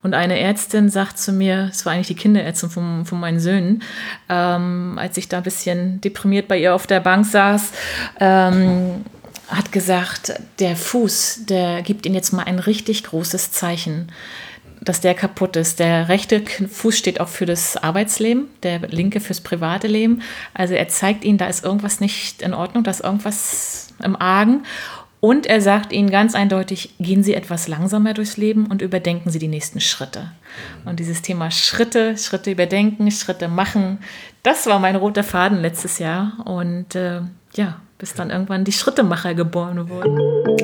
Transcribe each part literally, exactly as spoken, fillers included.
Und eine Ärztin sagt zu mir, es war eigentlich die Kinderärztin von, von meinen Söhnen, ähm, als ich da ein bisschen deprimiert bei ihr auf der Bank saß, ähm, hat gesagt, der Fuß, der gibt Ihnen jetzt mal ein richtig großes Zeichen, dass der kaputt ist. Der rechte Fuß steht auch für das Arbeitsleben, der linke fürs private Leben. Also er zeigt Ihnen, da ist irgendwas nicht in Ordnung, da ist irgendwas im Argen. Und er sagt Ihnen ganz eindeutig, gehen Sie etwas langsamer durchs Leben und überdenken Sie die nächsten Schritte. Und dieses Thema Schritte, Schritte überdenken, Schritte machen, das war mein roter Faden letztes Jahr. Und äh, ja, bis dann irgendwann die Schrittemacher geboren wurden.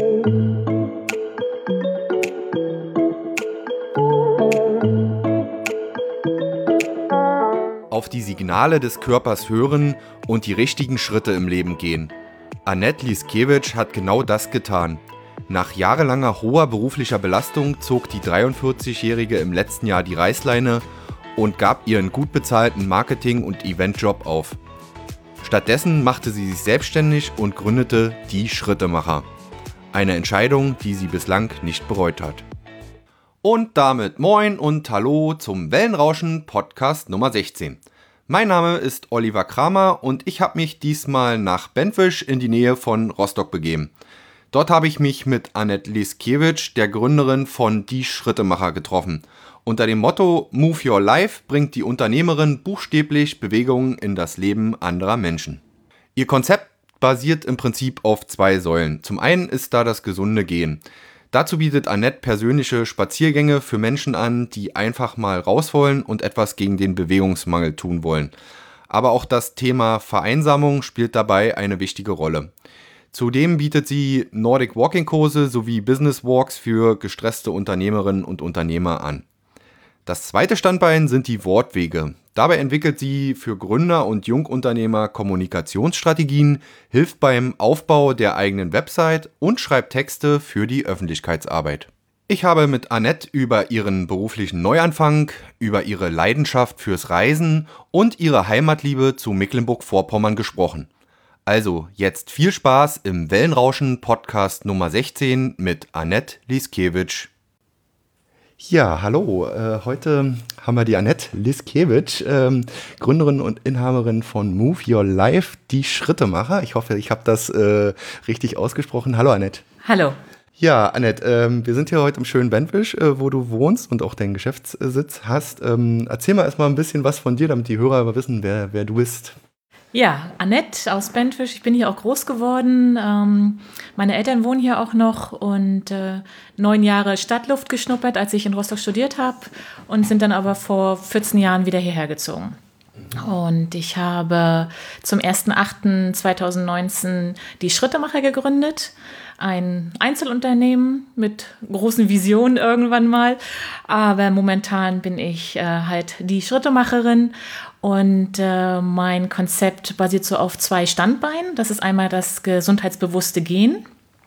Auf die Signale des Körpers hören und die richtigen Schritte im Leben gehen. Annette Liskiewicz hat genau das getan. Nach jahrelanger hoher beruflicher Belastung zog die dreiundvierzigjährige im letzten Jahr die Reißleine und gab ihren gut bezahlten Marketing- und Eventjob auf. Stattdessen machte sie sich selbstständig und gründete die Schrittemacher. Eine Entscheidung, die sie bislang nicht bereut hat. Und damit moin und hallo zum Wellenrauschen Podcast Nummer sechzehn. Mein Name ist Oliver Kramer und ich habe mich diesmal nach Bentwisch in die Nähe von Rostock begeben. Dort habe ich mich mit Annette Liskiewicz, der Gründerin von Die Schrittemacher, getroffen. Unter dem Motto Move Your Life bringt die Unternehmerin buchstäblich Bewegungen in das Leben anderer Menschen. Ihr Konzept basiert im Prinzip auf zwei Säulen. Zum einen ist da das gesunde Gehen. Dazu bietet Annette persönliche Spaziergänge für Menschen an, die einfach mal raus wollen und etwas gegen den Bewegungsmangel tun wollen. Aber auch das Thema Vereinsamung spielt dabei eine wichtige Rolle. Zudem bietet sie Nordic Walking Kurse sowie Business Walks für gestresste Unternehmerinnen und Unternehmer an. Das zweite Standbein sind die Wortwege. Dabei entwickelt sie für Gründer und Jungunternehmer Kommunikationsstrategien, hilft beim Aufbau der eigenen Website und schreibt Texte für die Öffentlichkeitsarbeit. Ich habe mit Annette über ihren beruflichen Neuanfang, über ihre Leidenschaft fürs Reisen und ihre Heimatliebe zu Mecklenburg-Vorpommern gesprochen. Also jetzt viel Spaß im Wellenrauschen Podcast Nummer sechzehn mit Annette Liskiewicz. Ja, hallo. Äh, heute haben wir die Annette Liskiewicz, ähm, Gründerin und Inhaberin von Move Your Life, die Schrittemacher. Ich hoffe, ich habe das äh, richtig ausgesprochen. Hallo, Annette. Hallo. Ja, Annette, ähm, wir sind hier heute im schönen Bentwisch, äh, wo du wohnst und auch deinen Geschäftssitz hast. Ähm, erzähl mal erstmal ein bisschen was von dir, damit die Hörer mal wissen, wer, wer du bist. Ja, Annette aus Bentwisch. Ich bin hier auch groß geworden. Ähm, meine Eltern wohnen hier auch noch und äh, neun Jahre Stadtluft geschnuppert, als ich in Rostock studiert habe und sind dann aber vor vierzehn Jahren wieder hierher gezogen. Und ich habe zum ersten achten zweitausendneunzehn die Schrittemacher gegründet. Ein Einzelunternehmen mit großen Visionen irgendwann mal. Aber momentan bin ich äh, halt die Schrittemacherin. Und äh, mein Konzept basiert so auf zwei Standbeinen. Das ist einmal das gesundheitsbewusste Gehen,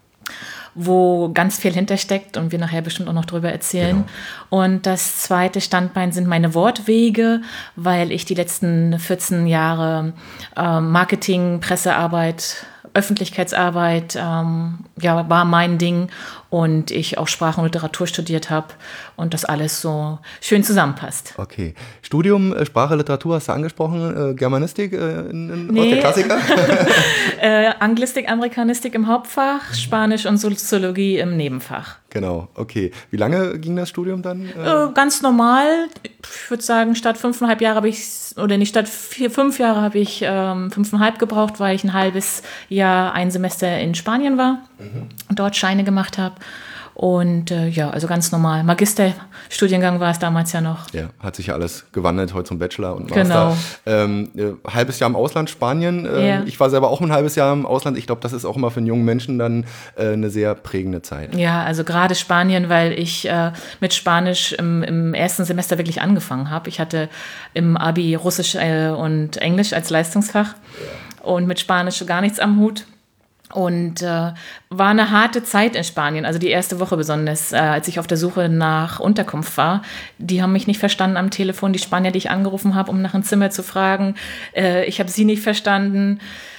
wo ganz viel hintersteckt und wir nachher bestimmt auch noch drüber erzählen. Genau. Und das zweite Standbein sind meine Wortwege, weil ich die letzten vierzehn Jahre äh, Marketing, Pressearbeit, Öffentlichkeitsarbeit, ähm, ja, war mein Ding und ich auch Sprache und Literatur studiert habe und das alles so schön zusammenpasst. Okay. Studium, äh, Sprache, Literatur hast du angesprochen, äh, Germanistik äh, in, in, nee. aus der Klassiker? äh, Anglistik, Amerikanistik im Hauptfach, Spanisch und Soziologie im Nebenfach. Genau, okay. Wie lange ging das Studium dann? Äh, ganz normal. Ich würde sagen, statt fünfeinhalb Jahre habe ich, oder nicht, statt vier, fünf Jahre habe ich ähm, fünfeinhalb gebraucht, weil ich ein halbes Jahr, ein Semester in Spanien war mhm. und dort Scheine gemacht habe. Und äh, ja, also ganz normal. Magisterstudiengang war es damals ja noch. Ja, hat sich ja alles gewandelt, heute zum Bachelor und Master. Genau. Ähm, äh, halbes Jahr im Ausland, Spanien. Ähm, ja. Ich war selber auch ein halbes Jahr im Ausland. Ich glaube, das ist auch immer für einen jungen Menschen dann äh, eine sehr prägende Zeit. Ja, also gerade Spanien, weil ich äh, mit Spanisch im, im ersten Semester wirklich angefangen habe. Ich hatte im Abi Russisch äh, und Englisch als Leistungsfach ja. und mit Spanisch gar nichts am Hut. Und äh, war eine harte Zeit in Spanien, also die erste Woche besonders, äh, als ich auf der Suche nach Unterkunft war. Die haben mich nicht verstanden am Telefon, die Spanier, die ich angerufen habe, um nach einem Zimmer zu fragen. Äh, ich habe sie nicht verstanden.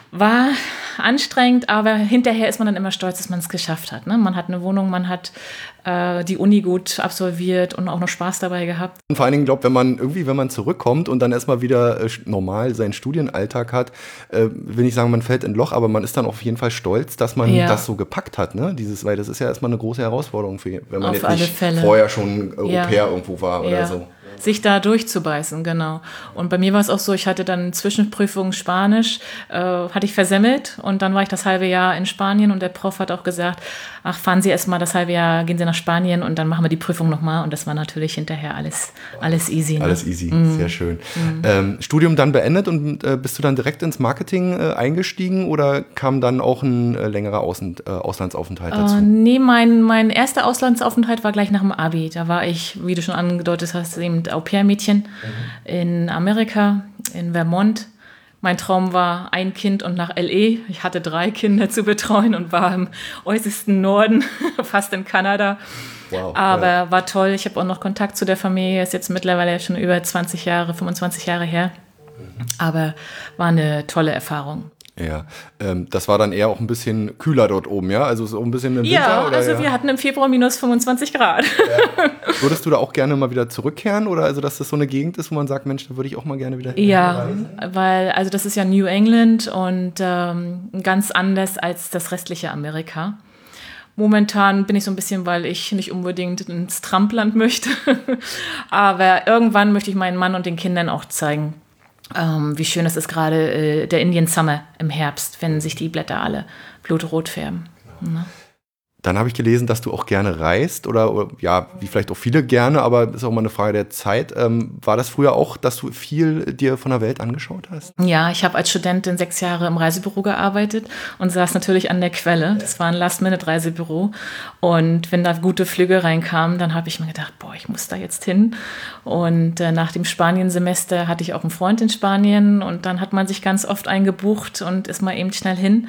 War anstrengend, aber hinterher ist man dann immer stolz, dass man es geschafft hat. Ne? Man hat eine Wohnung, man hat äh, die Uni gut absolviert und auch noch Spaß dabei gehabt. Und vor allen Dingen, glaube wenn man irgendwie, wenn man zurückkommt und dann erstmal wieder äh, normal seinen Studienalltag hat, äh, will nicht sagen, man fällt in ein Loch, aber man ist dann auf jeden Fall stolz, dass man ja. das so gepackt hat. Ne? Dieses, weil das ist ja erstmal eine große Herausforderung, für, wenn man auf jetzt nicht Fälle. vorher schon Au ja. pair irgendwo war oder ja. so. Sich da durchzubeißen, genau. Und bei mir war es auch so, ich hatte dann Zwischenprüfungen Spanisch, äh, hatte ich versemmelt und dann war ich das halbe Jahr in Spanien und der Prof hat auch gesagt, ach, fahren Sie erst mal das halbe Jahr, gehen Sie nach Spanien und dann machen wir die Prüfung nochmal und das war natürlich hinterher alles, alles easy. Ne? Alles easy, mm. sehr schön. Mm. Ähm, Studium dann beendet und äh, bist du dann direkt ins Marketing äh, eingestiegen oder kam dann auch ein äh, längerer Außen, äh, Auslandsaufenthalt dazu? Äh, nee, mein, mein erster Auslandsaufenthalt war gleich nach dem Abi. Da war ich, wie du schon angedeutet hast, eben Au-pair-Mädchen mhm. in Amerika, in Vermont. Mein Traum war ein Kind und nach L A. Ich hatte drei Kinder zu betreuen und war im äußersten Norden, fast in Kanada. Wow, Aber ja. war toll. Ich habe auch noch Kontakt zu der Familie. Ist jetzt mittlerweile schon über zwanzig Jahre, fünfundzwanzig Jahre her. Mhm. Aber war eine tolle Erfahrung. Ja, ähm, das war dann eher auch ein bisschen kühler dort oben, ja? Also so ein bisschen im Winter? Ja, oder, also ja? wir hatten im Februar minus fünfundzwanzig Grad. Ja. Würdest du da auch gerne mal wieder zurückkehren? Oder also, dass das so eine Gegend ist, wo man sagt, Mensch, da würde ich auch mal gerne wieder hin? Ja, weil also das ist ja New England und ähm, ganz anders als das restliche Amerika. Momentan bin ich so ein bisschen, weil ich nicht unbedingt ins Trumpland möchte. Aber irgendwann möchte ich meinen Mann und den Kindern auch zeigen, Ähm, wie schön es ist gerade äh, der Indian Summer im Herbst, wenn sich die Blätter alle blutrot färben. Ne? Dann habe ich gelesen, dass du auch gerne reist oder, oder ja, wie vielleicht auch viele gerne, aber das ist auch mal eine Frage der Zeit. Ähm, war das früher auch, dass du viel dir von der Welt angeschaut hast? Ja, ich habe als Studentin sechs Jahre im Reisebüro gearbeitet und saß natürlich an der Quelle. Das war ein Last-Minute-Reisebüro und wenn da gute Flüge reinkamen, dann habe ich mir gedacht, boah, ich muss da jetzt hin. Und äh, nach dem Spaniensemester hatte ich auch einen Freund in Spanien und dann hat man sich ganz oft eingebucht und ist mal eben schnell hin.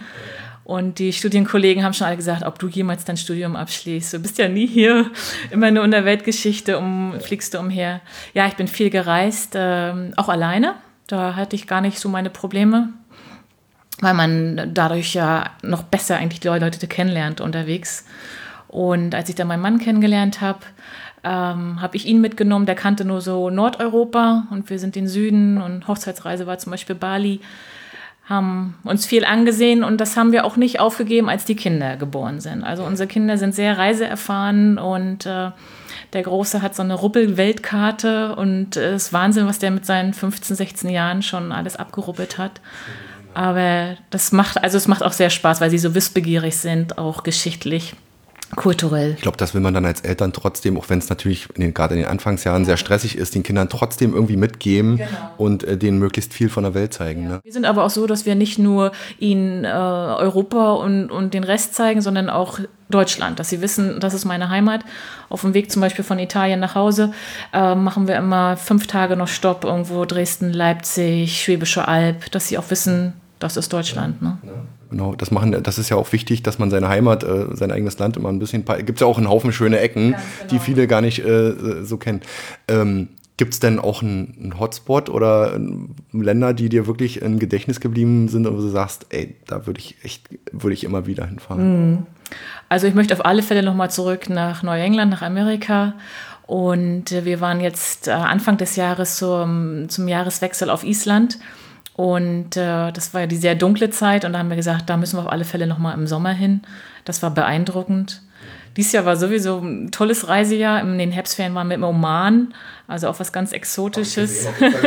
Und die Studienkollegen haben schon alle gesagt, ob du jemals dein Studium abschließt. Du bist ja nie hier, immer nur in der Weltgeschichte, um, fliegst du umher. Ja, ich bin viel gereist, ähm, auch alleine. Da hatte ich gar nicht so meine Probleme, weil man dadurch ja noch besser eigentlich die Leute kennenlernt unterwegs. Und als ich dann meinen Mann kennengelernt habe, ähm, habe ich ihn mitgenommen. Der kannte nur so Nordeuropa und wir sind in den Süden und Hochzeitsreise war zum Beispiel Bali. Haben uns viel angesehen und das haben wir auch nicht aufgegeben, als die Kinder geboren sind. Also unsere Kinder sind sehr reiseerfahren und äh, der Große hat so eine Ruppel-Weltkarte und es äh, ist Wahnsinn, was der mit seinen fünfzehn, sechzehn Jahren schon alles abgeruppelt hat. Aber das macht, also es macht auch sehr Spaß, weil sie so wissbegierig sind, auch geschichtlich. Kulturell. Ich glaube, das will man dann als Eltern trotzdem, auch wenn es natürlich in den, gerade in den Anfangsjahren sehr stressig ist, den Kindern trotzdem irgendwie mitgeben genau. und äh, denen möglichst viel von der Welt zeigen. Ja. Ne? Wir sind aber auch so, dass wir nicht nur ihnen äh, Europa und, und den Rest zeigen, sondern auch Deutschland, dass sie wissen, das ist meine Heimat. Auf dem Weg zum Beispiel von Italien nach Hause äh, machen wir immer fünf Tage noch Stopp irgendwo, Dresden, Leipzig, Schwäbische Alb, dass sie auch wissen, das ist Deutschland. Ne? Ja. Genau, das machen, das ist ja auch wichtig, dass man seine Heimat, äh, sein eigenes Land immer ein bisschen, gibt es ja auch einen Haufen schöne Ecken, genau. die viele gar nicht äh, so kennen. Ähm, gibt es denn auch einen, einen Hotspot oder ähm, Länder, die dir wirklich im Gedächtnis geblieben sind und wo du sagst, ey, da würde ich echt, würde ich immer wieder hinfahren? Also ich möchte auf alle Fälle nochmal zurück nach Neuengland, nach Amerika. Und äh, wir waren jetzt äh, Anfang des Jahres zum, zum Jahreswechsel auf Island. Und äh, das war ja die sehr dunkle Zeit und da haben wir gesagt, da müssen wir auf alle Fälle nochmal im Sommer hin. Das war beeindruckend. Dieses Jahr war sowieso ein tolles Reisejahr. In den Herbstferien waren wir im Oman, also auch was ganz Exotisches.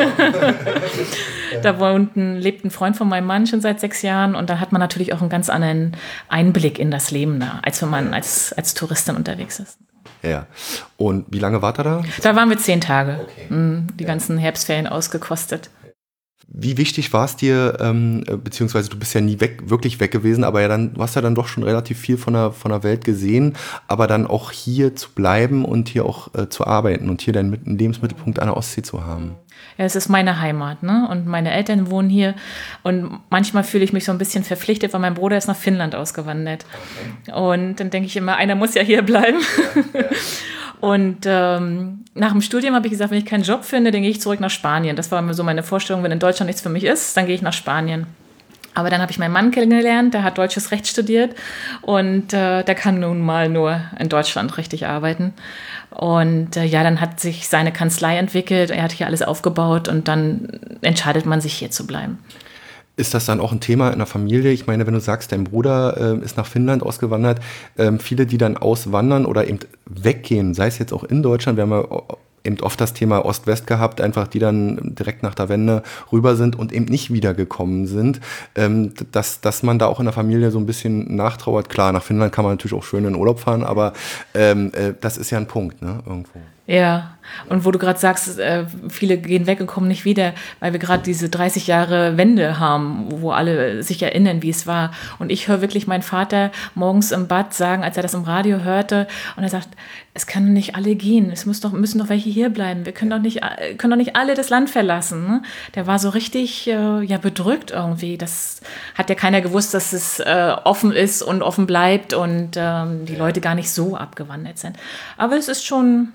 Da wohnt ein, lebt ein Freund von meinem Mann schon seit sechs Jahren und da hat man natürlich auch einen ganz anderen Einblick in das Leben da, als wenn man als, als Touristin unterwegs ist. Ja. Und wie lange wart ihr da? Da waren wir zehn Tage. Okay. Die ja. ganzen Herbstferien ausgekostet. Wie wichtig war es dir, ähm, beziehungsweise du bist ja nie weg, wirklich weg gewesen, aber ja dann, du hast ja dann doch schon relativ viel von der, von der Welt gesehen, aber dann auch hier zu bleiben und hier auch äh, zu arbeiten und hier deinen Lebensmittelpunkt an der Ostsee zu haben? Ja, es ist meine Heimat, ne? Und meine Eltern wohnen hier und manchmal fühle ich mich so ein bisschen verpflichtet, weil mein Bruder ist nach Finnland ausgewandert. Okay. Und dann denke ich immer, einer muss ja hier bleiben. Ja, ja. Und ähm, nach dem Studium habe ich gesagt, wenn ich keinen Job finde, dann gehe ich zurück nach Spanien. Das war mir so meine Vorstellung, wenn in Deutschland nichts für mich ist, dann gehe ich nach Spanien. Aber dann habe ich meinen Mann kennengelernt, der hat deutsches Recht studiert und äh, der kann nun mal nur in Deutschland richtig arbeiten. Und äh, ja, dann hat sich seine Kanzlei entwickelt, er hat hier alles aufgebaut und dann entscheidet man sich, hier zu bleiben. Ist das dann auch ein Thema in der Familie? Ich meine, wenn du sagst, dein Bruder äh, ist nach Finnland ausgewandert, ähm, viele, die dann auswandern oder eben weggehen, sei es jetzt auch in Deutschland, wir haben ja eben oft das Thema Ost-West gehabt, einfach die dann direkt nach der Wende rüber sind und eben nicht wiedergekommen sind, ähm, dass, dass man da auch in der Familie so ein bisschen nachtrauert. Klar, nach Finnland kann man natürlich auch schön in den Urlaub fahren, aber ähm, äh, das ist ja ein Punkt, ne, irgendwo. Ja, und wo du gerade sagst, äh, viele gehen weg und kommen nicht wieder, weil wir gerade diese dreißig Jahre Wende haben, wo alle sich erinnern, wie es war. Und ich höre wirklich meinen Vater morgens im Bad sagen, als er das im Radio hörte, und er sagt, es kann doch nicht alle gehen, es muss doch, müssen doch welche hier bleiben, wir können doch nicht, können doch nicht alle das Land verlassen. Ne? Der war so richtig äh, ja, bedrückt irgendwie. Das hat ja keiner gewusst, dass es äh, offen ist und offen bleibt und ähm, die Leute gar nicht so abgewandert sind. Aber es ist schon...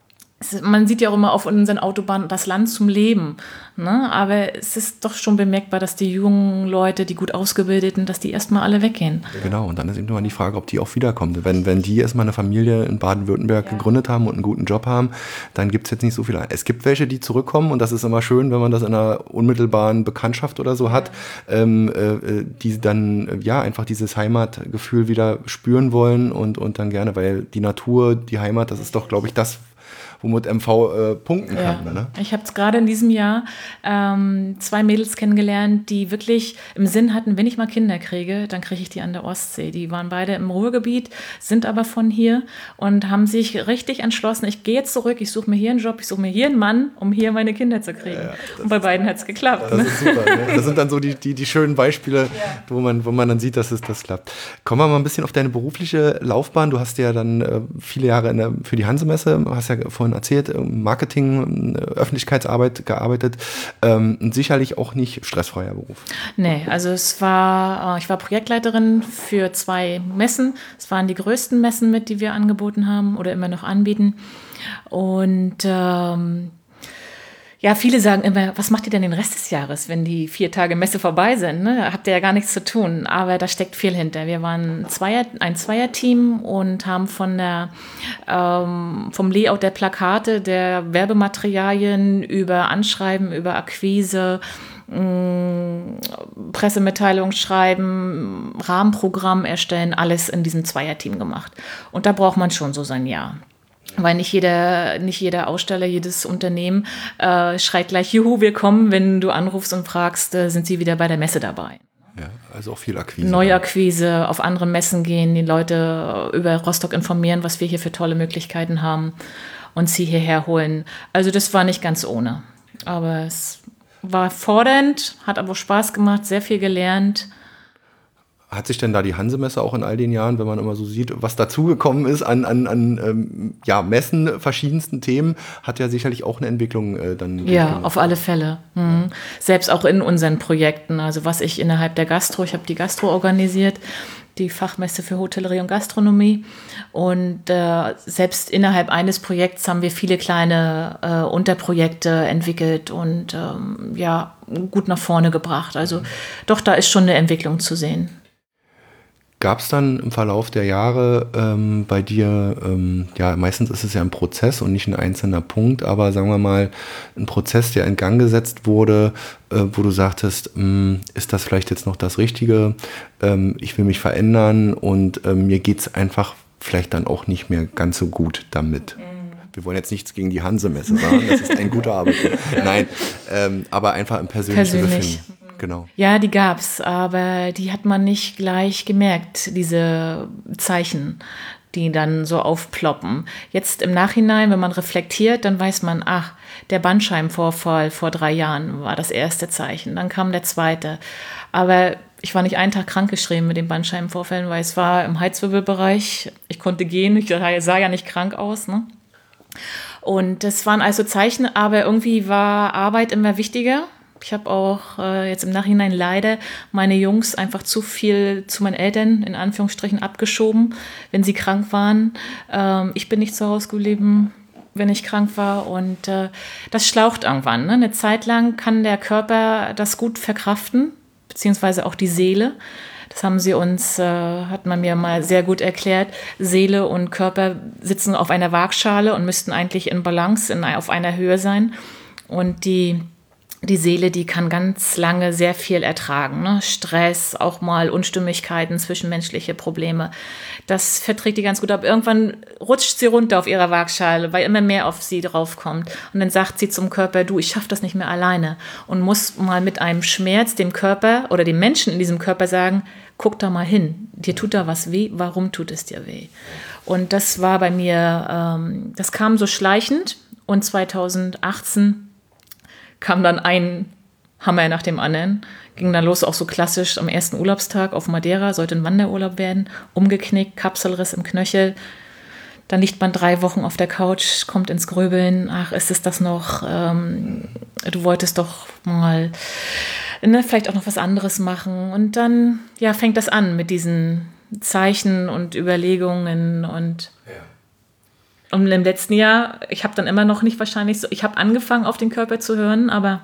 Man sieht ja auch immer auf unseren Autobahnen das Land zum Leben, ne? Aber es ist doch schon bemerkbar, dass die jungen Leute, die gut ausgebildeten, dass die erstmal alle weggehen. Genau, und dann ist eben nur die Frage, ob die auch wiederkommen. Wenn, wenn die erstmal eine Familie in Baden-Württemberg ja. gegründet haben und einen guten Job haben, dann gibt es jetzt nicht so viele. Es gibt welche, die zurückkommen, und das ist immer schön, wenn man das in einer unmittelbaren Bekanntschaft oder so hat, ja. ähm, äh, die dann ja einfach dieses Heimatgefühl wieder spüren wollen und, und dann gerne, weil die Natur, die Heimat, das ist doch, glaube ich, das, womit M V äh, punkten kann. Ja. Ne? Ich habe es gerade in diesem Jahr ähm, zwei Mädels kennengelernt, die wirklich im Sinn hatten, wenn ich mal Kinder kriege, dann kriege ich die an der Ostsee. Die waren beide im Ruhrgebiet, sind aber von hier und haben sich richtig entschlossen, ich gehe jetzt zurück, ich suche mir hier einen Job, ich suche mir hier einen Mann, um hier meine Kinder zu kriegen. Ja, und bei beiden hat es geklappt. Das ne? ist super. Ne? Das sind dann so die, die, die schönen Beispiele, ja. wo, man, wo man dann sieht, dass es das klappt. Kommen wir mal ein bisschen auf deine berufliche Laufbahn. Du hast ja dann äh, viele Jahre in der, für die Hansemesse, hast ja vorhin erzählt, Marketing, Öffentlichkeitsarbeit gearbeitet. Ähm, sicherlich auch nicht stressfreier Beruf. Nee, also es war, ich war Projektleiterin für zwei Messen. Es waren die größten Messen mit, die wir angeboten haben oder immer noch anbieten. Und ähm, ja, viele sagen immer, was macht ihr denn den Rest des Jahres, wenn die vier Tage Messe vorbei sind? Ne? Habt ihr ja gar nichts zu tun, aber da steckt viel hinter. Wir waren Zweier, ein Zweierteam und haben von der, ähm, vom Layout der Plakate, der Werbematerialien über Anschreiben, über Akquise, mh, Pressemitteilung schreiben, Rahmenprogramm erstellen, alles in diesem Zweierteam gemacht. Und da braucht man schon so sein Jahr. Weil nicht jeder, nicht jeder Aussteller, jedes Unternehmen äh, schreit gleich, juhu, wir kommen, wenn du anrufst und fragst, äh, sind sie wieder bei der Messe dabei. Ja, also auch viel Akquise. Neuakquise, auf andere Messen gehen, die Leute über Rostock informieren, was wir hier für tolle Möglichkeiten haben und sie hierher holen. Also das war nicht ganz ohne. Aber es war fordernd, hat aber Spaß gemacht, sehr viel gelernt. Hat sich denn da die Hansemesse auch in all den Jahren, wenn man immer so sieht, was dazugekommen ist an, an, an ähm, ja, Messen, verschiedensten Themen, hat ja sicherlich auch eine Entwicklung äh, dann. Ja, auf alle Fälle. Mhm. Selbst auch in unseren Projekten, also was ich innerhalb der Gastro, ich habe die Gastro organisiert, die Fachmesse für Hotellerie und Gastronomie, und äh, selbst innerhalb eines Projekts haben wir viele kleine äh, Unterprojekte entwickelt und ähm, ja, gut nach vorne gebracht. Also mhm. doch, da ist schon eine Entwicklung zu sehen. Gab es dann im Verlauf der Jahre ähm, bei dir, ähm, ja, meistens ist es ja ein Prozess und nicht ein einzelner Punkt, aber sagen wir mal, ein Prozess, der in Gang gesetzt wurde, äh, wo du sagtest, mh, ist das vielleicht jetzt noch das Richtige, ähm, ich will mich verändern und äh, mir geht es einfach vielleicht dann auch nicht mehr ganz so gut damit. Wir wollen jetzt nichts gegen die Hansemesse sagen, das ist ein guter Arbeitgeber. Nein, ähm, aber einfach im persönlichen Persönlich. Befinden. Genau. Ja, die gab's, aber die hat man nicht gleich gemerkt, diese Zeichen, die dann so aufploppen. Jetzt im Nachhinein, wenn man reflektiert, dann weiß man, ach, der Bandscheibenvorfall vor drei Jahren war das erste Zeichen, dann kam der zweite. Aber ich war nicht einen Tag krankgeschrieben mit den Bandscheibenvorfällen, weil es war im Halswirbelbereich, ich konnte gehen, ich sah ja nicht krank aus, ne? Und das waren also Zeichen, aber irgendwie war Arbeit immer wichtiger. Ich habe auch äh, jetzt im Nachhinein leider meine Jungs einfach zu viel zu meinen Eltern in Anführungsstrichen abgeschoben, wenn sie krank waren. Ähm, ich bin nicht zu Hause geblieben, wenn ich krank war, und äh, das schlaucht irgendwann. Ne? Eine Zeit lang kann der Körper das gut verkraften, beziehungsweise auch die Seele. Das haben sie uns, äh, hat man mir mal sehr gut erklärt. Seele und Körper sitzen auf einer Waagschale und müssten eigentlich in Balance, in, auf einer Höhe sein. Und die Die Seele, die kann ganz lange sehr viel ertragen. Ne? Stress, auch mal Unstimmigkeiten, zwischenmenschliche Probleme. Das verträgt die ganz gut. Aber irgendwann rutscht sie runter auf ihrer Waagschale, weil immer mehr auf sie draufkommt. Und dann sagt sie zum Körper, du, ich schaffe das nicht mehr alleine. Und muss mal mit einem Schmerz dem Körper oder dem Menschen in diesem Körper sagen, guck da mal hin. Dir tut da was weh. Warum tut es dir weh? Und das war bei mir, ähm, das kam so schleichend. Und zweitausendachtzehn kam dann ein Hammer nach dem anderen. Ging dann los, auch so klassisch am ersten Urlaubstag auf Madeira, sollte ein Wanderurlaub werden, umgeknickt, Kapselriss im Knöchel. Dann liegt man drei Wochen auf der Couch, kommt ins Grübeln. Ach, ist es das noch? Ähm, du wolltest doch mal ne, vielleicht auch noch was anderes machen. Und dann ja, fängt das an mit diesen Zeichen und Überlegungen und ja. Und im letzten Jahr, ich habe dann immer noch nicht wahrscheinlich so, ich habe angefangen auf den Körper zu hören, aber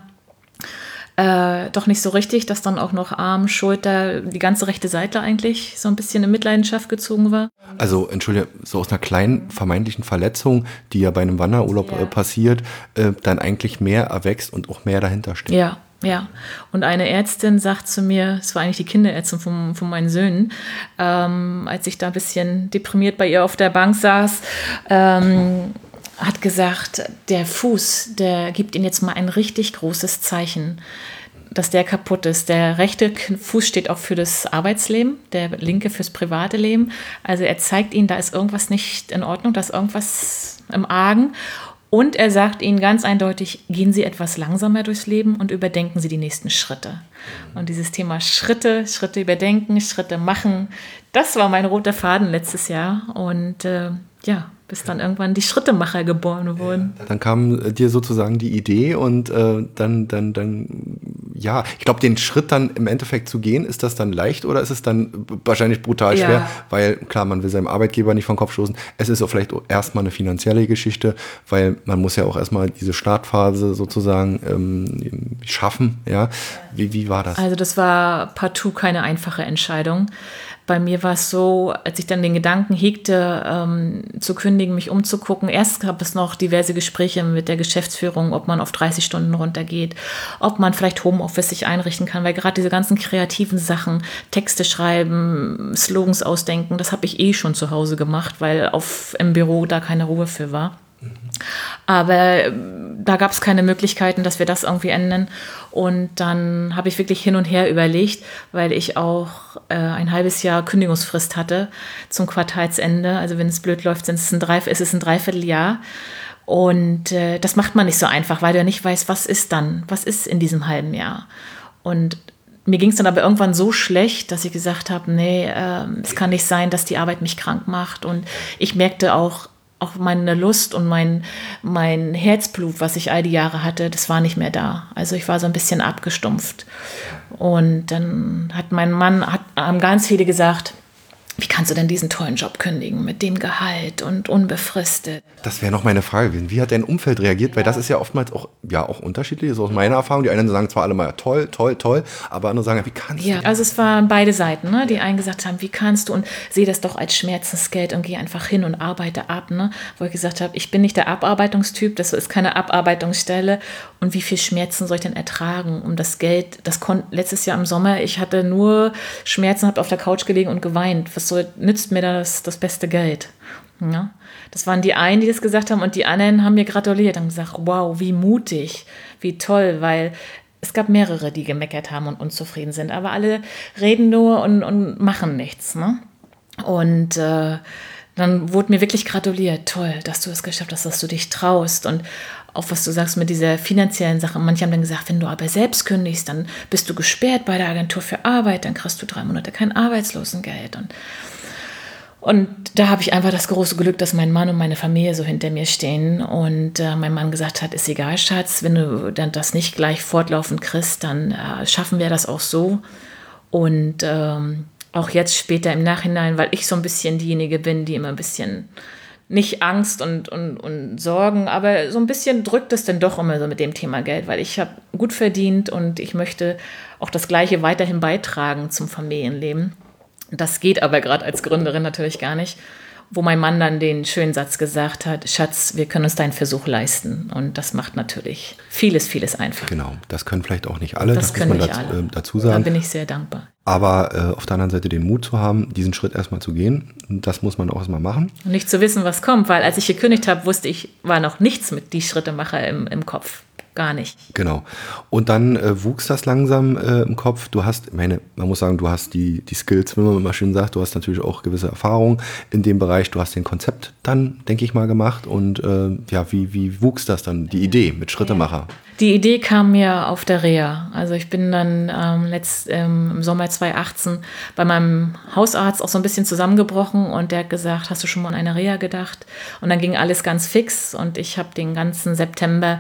äh, doch nicht so richtig, dass dann auch noch Arm, Schulter, die ganze rechte Seite eigentlich so ein bisschen in Mitleidenschaft gezogen war. Also, entschuldige, so aus einer kleinen vermeintlichen Verletzung, die ja bei einem Wanderurlaub ja. äh, passiert, äh, dann eigentlich mehr erwächst und auch mehr dahinter steht. Ja. Ja, und eine Ärztin sagt zu mir, es war eigentlich die Kinderärztin von, von meinen Söhnen, ähm, als ich da ein bisschen deprimiert bei ihr auf der Bank saß, ähm, hat gesagt, der Fuß, der gibt Ihnen jetzt mal ein richtig großes Zeichen, dass der kaputt ist. Der rechte Fuß steht auch für das Arbeitsleben, der linke fürs private Leben. Also er zeigt Ihnen, da ist irgendwas nicht in Ordnung, da ist irgendwas im Argen. Und er sagt ihnen ganz eindeutig, gehen Sie etwas langsamer durchs Leben und überdenken Sie die nächsten Schritte. Und dieses Thema Schritte, Schritte überdenken, Schritte machen, das war mein roter Faden letztes Jahr. Und äh, ja, bis dann irgendwann die Schrittemacher geboren wurden. Dann kam dir sozusagen die Idee und äh, dann, dann, dann, ja, ich glaube, den Schritt dann im Endeffekt zu gehen, ist das dann leicht oder ist es dann wahrscheinlich brutal schwer? Ja. Weil, klar, man will seinem Arbeitgeber nicht vom Kopf stoßen. Es ist auch vielleicht erstmal eine finanzielle Geschichte, weil man muss ja auch erstmal diese Startphase sozusagen ähm, schaffen. Ja? Wie, wie war das? Also das war partout keine einfache Entscheidung. Bei mir war es so, als ich dann den Gedanken hegte, ähm, zu kündigen, mich umzugucken. Erst gab es noch diverse Gespräche mit der Geschäftsführung, ob man auf dreißig Stunden runtergeht, ob man vielleicht Homeoffice sich einrichten kann, weil gerade diese ganzen kreativen Sachen, Texte schreiben, Slogans ausdenken, das habe ich eh schon zu Hause gemacht, weil auf, im Büro da keine Ruhe für war. Aber da gab es keine Möglichkeiten, dass wir das irgendwie ändern. Und dann habe ich wirklich hin und her überlegt, weil ich auch äh, ein halbes Jahr Kündigungsfrist hatte zum Quartalsende. Also wenn es blöd läuft, sind es ein Dreiviertel, ist es ein Dreivierteljahr. Und äh, das macht man nicht so einfach, weil du ja nicht weißt, was ist dann, was ist in diesem halben Jahr. Und mir ging es dann aber irgendwann so schlecht, dass ich gesagt habe, nee, äh, es kann nicht sein, dass die Arbeit mich krank macht. Und ich merkte auch, auch meine Lust und mein, mein Herzblut, was ich all die Jahre hatte, das war nicht mehr da. Also ich war so ein bisschen abgestumpft. Und dann hat mein Mann, hat, haben ganz viele gesagt, wie kannst du denn diesen tollen Job kündigen mit dem Gehalt und unbefristet? Das wäre noch meine Frage gewesen. Wie hat dein Umfeld reagiert? Ja. Weil das ist ja oftmals auch, ja, auch unterschiedlich, so aus meiner Erfahrung. Die einen sagen zwar alle mal toll, toll, toll, aber andere sagen, wie kannst ja, du? Ja, also es waren beide Seiten. Ne? Die einen gesagt haben, wie kannst du und sehe das doch als Schmerzensgeld und geh einfach hin und arbeite ab. Ne? Wo ich gesagt habe, ich bin nicht der Abarbeitungstyp, das ist keine Abarbeitungsstelle. Und wie viel Schmerzen soll ich denn ertragen? Um das Geld, das konnte letztes Jahr im Sommer, ich hatte nur Schmerzen, habe auf der Couch gelegen und geweint. Was soll, nützt mir das, das beste Geld? Ja? Das waren die einen, die das gesagt haben und die anderen haben mir gratuliert und gesagt, wow, wie mutig, wie toll, weil es gab mehrere, die gemeckert haben und unzufrieden sind, aber alle reden nur und, und machen nichts. Ne? Und äh, dann wurde mir wirklich gratuliert, toll, dass du es geschafft hast, dass du dich traust und auch was du sagst mit dieser finanziellen Sache. Manche haben dann gesagt, wenn du aber selbst kündigst, dann bist du gesperrt bei der Agentur für Arbeit, dann kriegst du drei Monate kein Arbeitslosengeld. Und, und da habe ich einfach das große Glück, dass mein Mann und meine Familie so hinter mir stehen. Und äh, mein Mann gesagt hat, ist egal, Schatz, wenn du dann das nicht gleich fortlaufend kriegst, dann äh, schaffen wir das auch so. Und ähm, auch jetzt später im Nachhinein, weil ich so ein bisschen diejenige bin, die immer ein bisschen nicht Angst und, und, und Sorgen, aber so ein bisschen drückt es dann doch immer so mit dem Thema Geld, weil ich habe gut verdient und ich möchte auch das Gleiche weiterhin beitragen zum Familienleben. Das geht aber gerade als Gründerin natürlich gar nicht, wo mein Mann dann den schönen Satz gesagt hat, Schatz, wir können uns deinen Versuch leisten. Und das macht natürlich vieles, vieles einfacher. Genau, das können vielleicht auch nicht alle, das, das können muss man nicht dazu, alle. äh, dazu sagen. Da bin ich sehr dankbar. Aber äh, auf der anderen Seite den Mut zu haben, diesen Schritt erstmal zu gehen, das muss man auch erstmal machen. Und nicht zu wissen, was kommt, weil als ich gekündigt habe, wusste ich, war noch nichts mit die Schrittemacher im, im Kopf. Gar nicht. Genau. Und dann äh, wuchs das langsam äh, im Kopf. Du hast, meine, man muss sagen, du hast die, die Skills, wenn man immer schön sagt, du hast natürlich auch gewisse Erfahrung in dem Bereich. Du hast den Konzept dann, denke ich mal, gemacht. Und äh, ja, wie, wie wuchs das dann, die Idee mit Schrittemacher? Die Idee kam mir auf der Reha. Also ich bin dann ähm, letzt, ähm, im Sommer zweitausendachtzehn bei meinem Hausarzt auch so ein bisschen zusammengebrochen und der hat gesagt, hast du schon mal an eine Reha gedacht? Und dann ging alles ganz fix und ich habe den ganzen September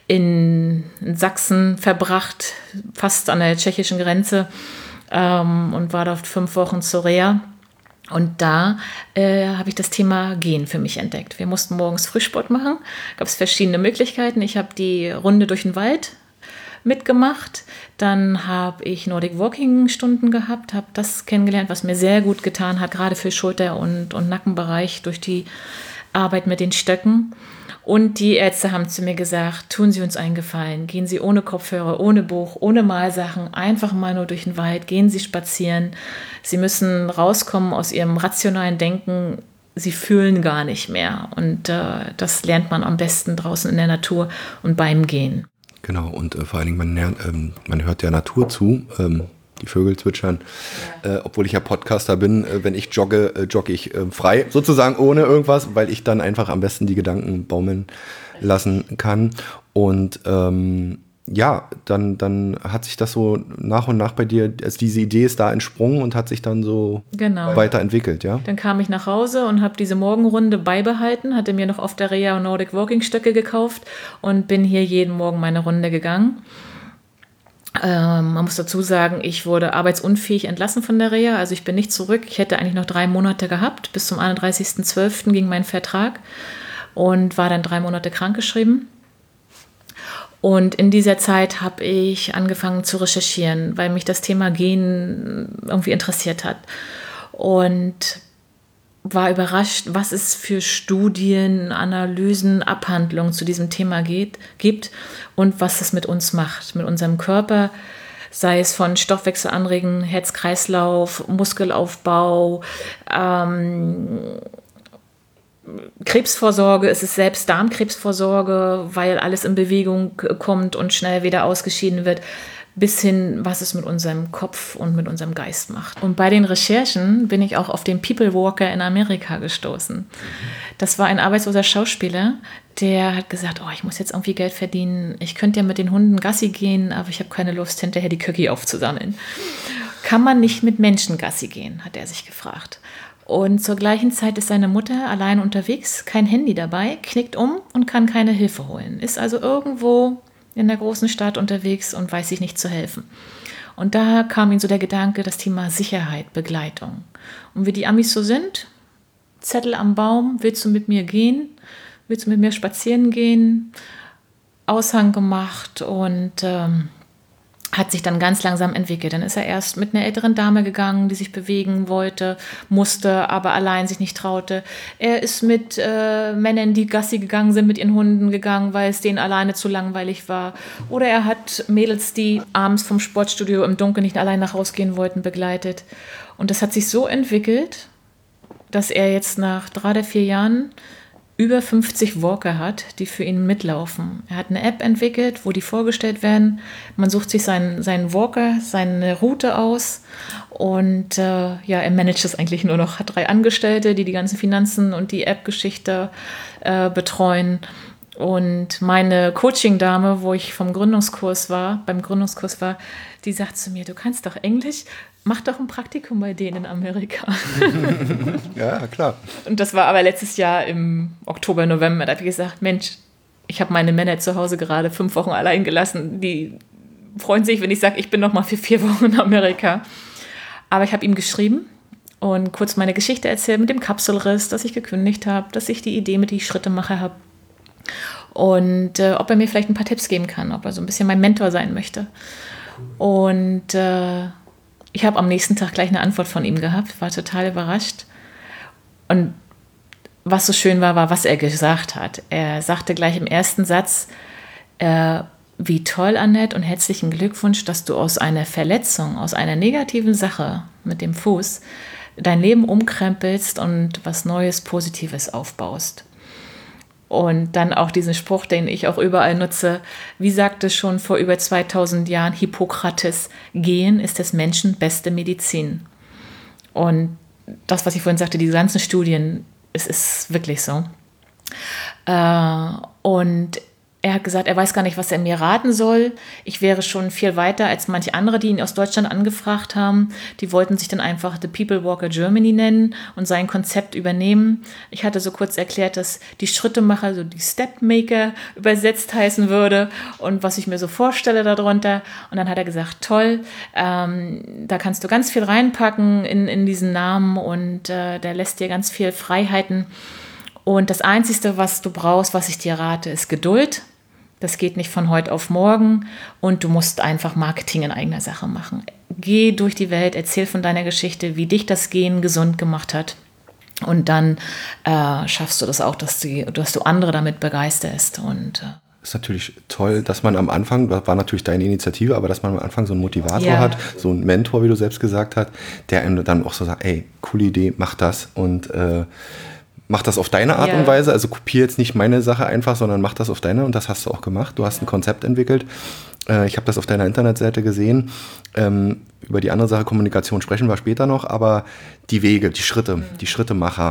in, in Sachsen verbracht, fast an der tschechischen Grenze ähm, und war dort fünf Wochen zur Reha. Und da äh, habe ich das Thema Gehen für mich entdeckt. Wir mussten morgens Frühsport machen, gab es verschiedene Möglichkeiten. Ich habe die Runde durch den Wald mitgemacht. Dann habe ich Nordic Walking Stunden gehabt, habe das kennengelernt, was mir sehr gut getan hat, gerade für Schulter- und, und Nackenbereich durch die Arbeit mit den Stöcken. Und die Ärzte haben zu mir gesagt, tun Sie uns einen Gefallen, gehen Sie ohne Kopfhörer, ohne Buch, ohne Malsachen, einfach mal nur durch den Wald, gehen Sie spazieren. Sie müssen rauskommen aus Ihrem rationalen Denken, Sie fühlen gar nicht mehr. Und äh, das lernt man am besten draußen in der Natur und beim Gehen. Genau, und äh, vor allen Dingen, man, lernt, ähm, man hört der Natur zu. Ähm Die Vögel zwitschern, ja. äh, obwohl ich ja Podcaster bin, äh, wenn ich jogge, äh, jogge ich äh, frei, sozusagen ohne irgendwas, weil ich dann einfach am besten die Gedanken baumeln lassen kann. Und ähm, ja, dann, dann hat sich das so nach und nach bei dir, also diese Idee ist da entsprungen und hat sich dann so genau. weiterentwickelt, ja? Dann kam ich nach Hause und habe diese Morgenrunde beibehalten, hatte mir noch auf der Reha Nordic Walking Stöcke gekauft und bin hier jeden Morgen meine Runde gegangen. Ähm, man muss dazu sagen, ich wurde arbeitsunfähig entlassen von der Reha, also ich bin nicht zurück. Ich hätte eigentlich noch drei Monate gehabt. Bis zum einunddreißigsten zwölften ging mein Vertrag und war dann drei Monate krankgeschrieben. Und in dieser Zeit habe ich angefangen zu recherchieren, weil mich das Thema Gehen irgendwie interessiert hat. Und war überrascht, was es für Studien, Analysen, Abhandlungen zu diesem Thema geht, gibt und was es mit uns macht, mit unserem Körper, sei es von Stoffwechselanregen, Herz-Kreislauf, Muskelaufbau, ähm, Krebsvorsorge, es ist selbst Darmkrebsvorsorge, weil alles in Bewegung kommt und schnell wieder ausgeschieden wird, bis hin, was es mit unserem Kopf und mit unserem Geist macht. Und bei den Recherchen bin ich auch auf den People Walker in Amerika gestoßen. Das war ein arbeitsloser Schauspieler, der hat gesagt, oh, ich muss jetzt irgendwie Geld verdienen, ich könnte ja mit den Hunden Gassi gehen, aber ich habe keine Lust, hinterher die Köcki aufzusammeln. Kann man nicht mit Menschen Gassi gehen, hat er sich gefragt. Und zur gleichen Zeit ist seine Mutter allein unterwegs, kein Handy dabei, knickt um und kann keine Hilfe holen. Ist also irgendwo in der großen Stadt unterwegs und weiß sich nicht zu helfen. Und da kam ihm so der Gedanke, das Thema Sicherheit, Begleitung. Und wie die Amis so sind, Zettel am Baum, willst du mit mir gehen? Willst du mit mir spazieren gehen? Aushang gemacht und ähm, hat sich dann ganz langsam entwickelt. Dann ist er erst mit einer älteren Dame gegangen, die sich bewegen wollte, musste, aber allein sich nicht traute. Er ist mit äh, Männern, die Gassi gegangen sind, mit ihren Hunden gegangen, weil es denen alleine zu langweilig war. Oder er hat Mädels, die abends vom Sportstudio im Dunkeln nicht allein nach Hause gehen wollten, begleitet. Und das hat sich so entwickelt, dass er jetzt nach drei oder vier Jahren über fünfzig Walker hat, die für ihn mitlaufen. Er hat eine App entwickelt, wo die vorgestellt werden. Man sucht sich seinen, seinen Walker, seine Route aus und äh, ja, er managt es eigentlich nur noch. Hat drei Angestellte, die die ganzen Finanzen und die App-Geschichte äh, betreuen. Und meine Coaching-Dame, wo ich vom Gründungskurs war, beim Gründungskurs war, die sagt zu mir, du kannst doch Englisch, mach doch ein Praktikum bei denen in Amerika. Ja, klar. Und das war aber letztes Jahr im Oktober, November. Da habe ich gesagt, Mensch, ich habe meine Männer zu Hause gerade fünf Wochen allein gelassen. Die freuen sich, wenn ich sage, ich bin noch mal für vier Wochen in Amerika. Aber ich habe ihm geschrieben und kurz meine Geschichte erzählt mit dem Kapselriss, dass ich gekündigt habe, dass ich die Idee mit die Schrittemacher habe und äh, ob er mir vielleicht ein paar Tipps geben kann, ob er so ein bisschen mein Mentor sein möchte. Und äh, ich habe am nächsten Tag gleich eine Antwort von ihm gehabt, war total überrascht. Und was so schön war, war, was er gesagt hat. Er sagte gleich im ersten Satz, äh, wie toll, Annette, und herzlichen Glückwunsch, dass du aus einer Verletzung, aus einer negativen Sache mit dem Fuß dein Leben umkrempelst und was Neues, Positives aufbaust. Und dann auch diesen Spruch, den ich auch überall nutze, wie sagte schon vor über zweitausend Jahren Hippokrates, Gehen ist des Menschen beste Medizin. Und das, was ich vorhin sagte, diese ganzen Studien, es ist wirklich so. Äh, und er hat gesagt, er weiß gar nicht, was er mir raten soll. Ich wäre schon viel weiter als manche andere, die ihn aus Deutschland angefragt haben. Die wollten sich dann einfach The People Walker Germany nennen und sein Konzept übernehmen. Ich hatte so kurz erklärt, dass die Schrittemacher, so die Stepmaker übersetzt heißen würde und was ich mir so vorstelle darunter. Und dann hat er gesagt, toll, ähm, da kannst du ganz viel reinpacken in, in diesen Namen und äh, der lässt dir ganz viel Freiheiten. Und das Einzige, was du brauchst, was ich dir rate, ist Geduld. Das geht nicht von heute auf morgen und du musst einfach Marketing in eigener Sache machen. Geh durch die Welt, erzähl von deiner Geschichte, wie dich das Gehen gesund gemacht hat und dann äh, schaffst du das auch, dass du, dass du andere damit begeisterst. Und, äh, ist natürlich toll, dass man am Anfang, das war natürlich deine Initiative, aber dass man am Anfang so einen Motivator ja. hat, so einen Mentor, wie du selbst gesagt hast, der einem dann auch so sagt, ey, coole Idee, mach das und äh, mach das auf deine Art yeah. und Weise, also kopiere jetzt nicht meine Sache einfach, sondern mach das auf deine und das hast du auch gemacht. Du hast ein Konzept entwickelt. Äh, ich habe das auf deiner Internetseite gesehen. Ähm, über die andere Sache, Kommunikation, sprechen wir später noch, aber die Wege, die Schritte, mhm. die Schrittemacher.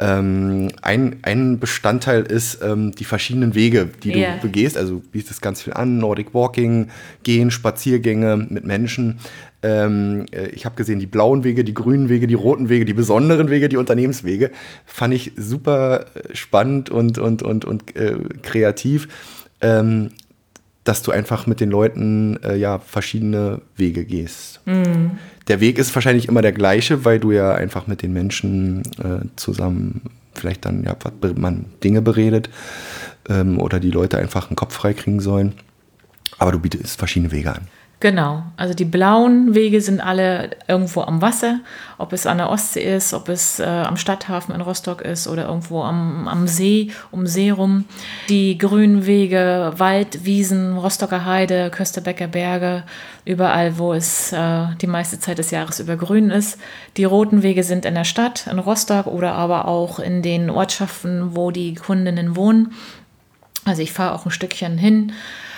Ähm, ein, ein Bestandteil ist ähm, die verschiedenen Wege, die du yeah. begehst. Also du bietest ganz viel an, Nordic Walking, Gehen, Spaziergänge mit Menschen. Ähm, ich habe gesehen, die blauen Wege, die grünen Wege, die roten Wege, die besonderen Wege, die Unternehmenswege. Fand ich super spannend und, und, und, und äh, kreativ, ähm, dass du einfach mit den Leuten äh, ja, verschiedene Wege gehst. Mhm. Der Weg ist wahrscheinlich immer der gleiche, weil du ja einfach mit den Menschen äh, zusammen vielleicht dann ja, man Dinge beredet ähm, oder die Leute einfach einen Kopf frei kriegen sollen. Aber du bietest verschiedene Wege an. Genau, also die blauen Wege sind alle irgendwo am Wasser, ob es an der Ostsee ist, ob es äh, am Stadthafen in Rostock ist oder irgendwo am, am See, um See rum. Die grünen Wege, Wald, Wiesen, Rostocker Heide, Kösterbecker Berge, überall, wo es äh, die meiste Zeit des Jahres über grün ist. Die roten Wege sind in der Stadt, in Rostock oder aber auch in den Ortschaften, wo die Kundinnen wohnen. Also ich fahre auch ein Stückchen hin.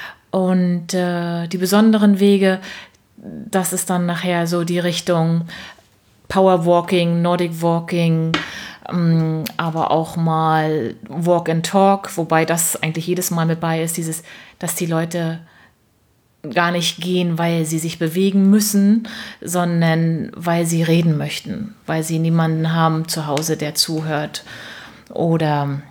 Und äh, die besonderen Wege, das ist dann nachher so die Richtung Powerwalking, Nordic Walking, ähm, aber auch mal Walk and Talk, wobei das eigentlich jedes Mal mit bei ist, dieses, dass die Leute gar nicht gehen, weil sie sich bewegen müssen, sondern weil sie reden möchten, weil sie niemanden haben zu Hause, der zuhört oder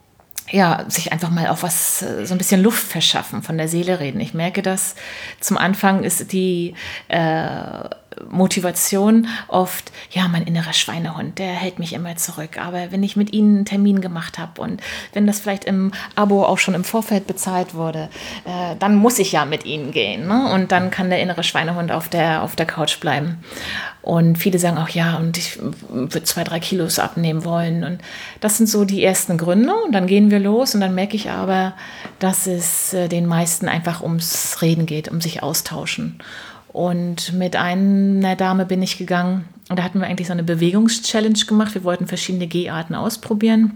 ja, sich einfach mal auf was, so ein bisschen Luft verschaffen, von der Seele reden. Ich merke das, zum Anfang ist die äh, Motivation oft, ja, mein innerer Schweinehund, der hält mich immer zurück. Aber wenn ich mit Ihnen einen Termin gemacht habe und wenn das vielleicht im Abo auch schon im Vorfeld bezahlt wurde, äh, dann muss ich ja mit Ihnen gehen. Ne? Und dann kann der innere Schweinehund auf der, auf der Couch bleiben. Und viele sagen auch, ja, und ich würde zwei, drei Kilos abnehmen wollen. Und das sind so die ersten Gründe. Und dann gehen wir los. Und dann merke ich aber, dass es äh, den meisten einfach ums Reden geht, um sich austauschen. Und mit einer Dame bin ich gegangen. Und da hatten wir eigentlich so eine Bewegungschallenge gemacht. Wir wollten verschiedene Geharten ausprobieren.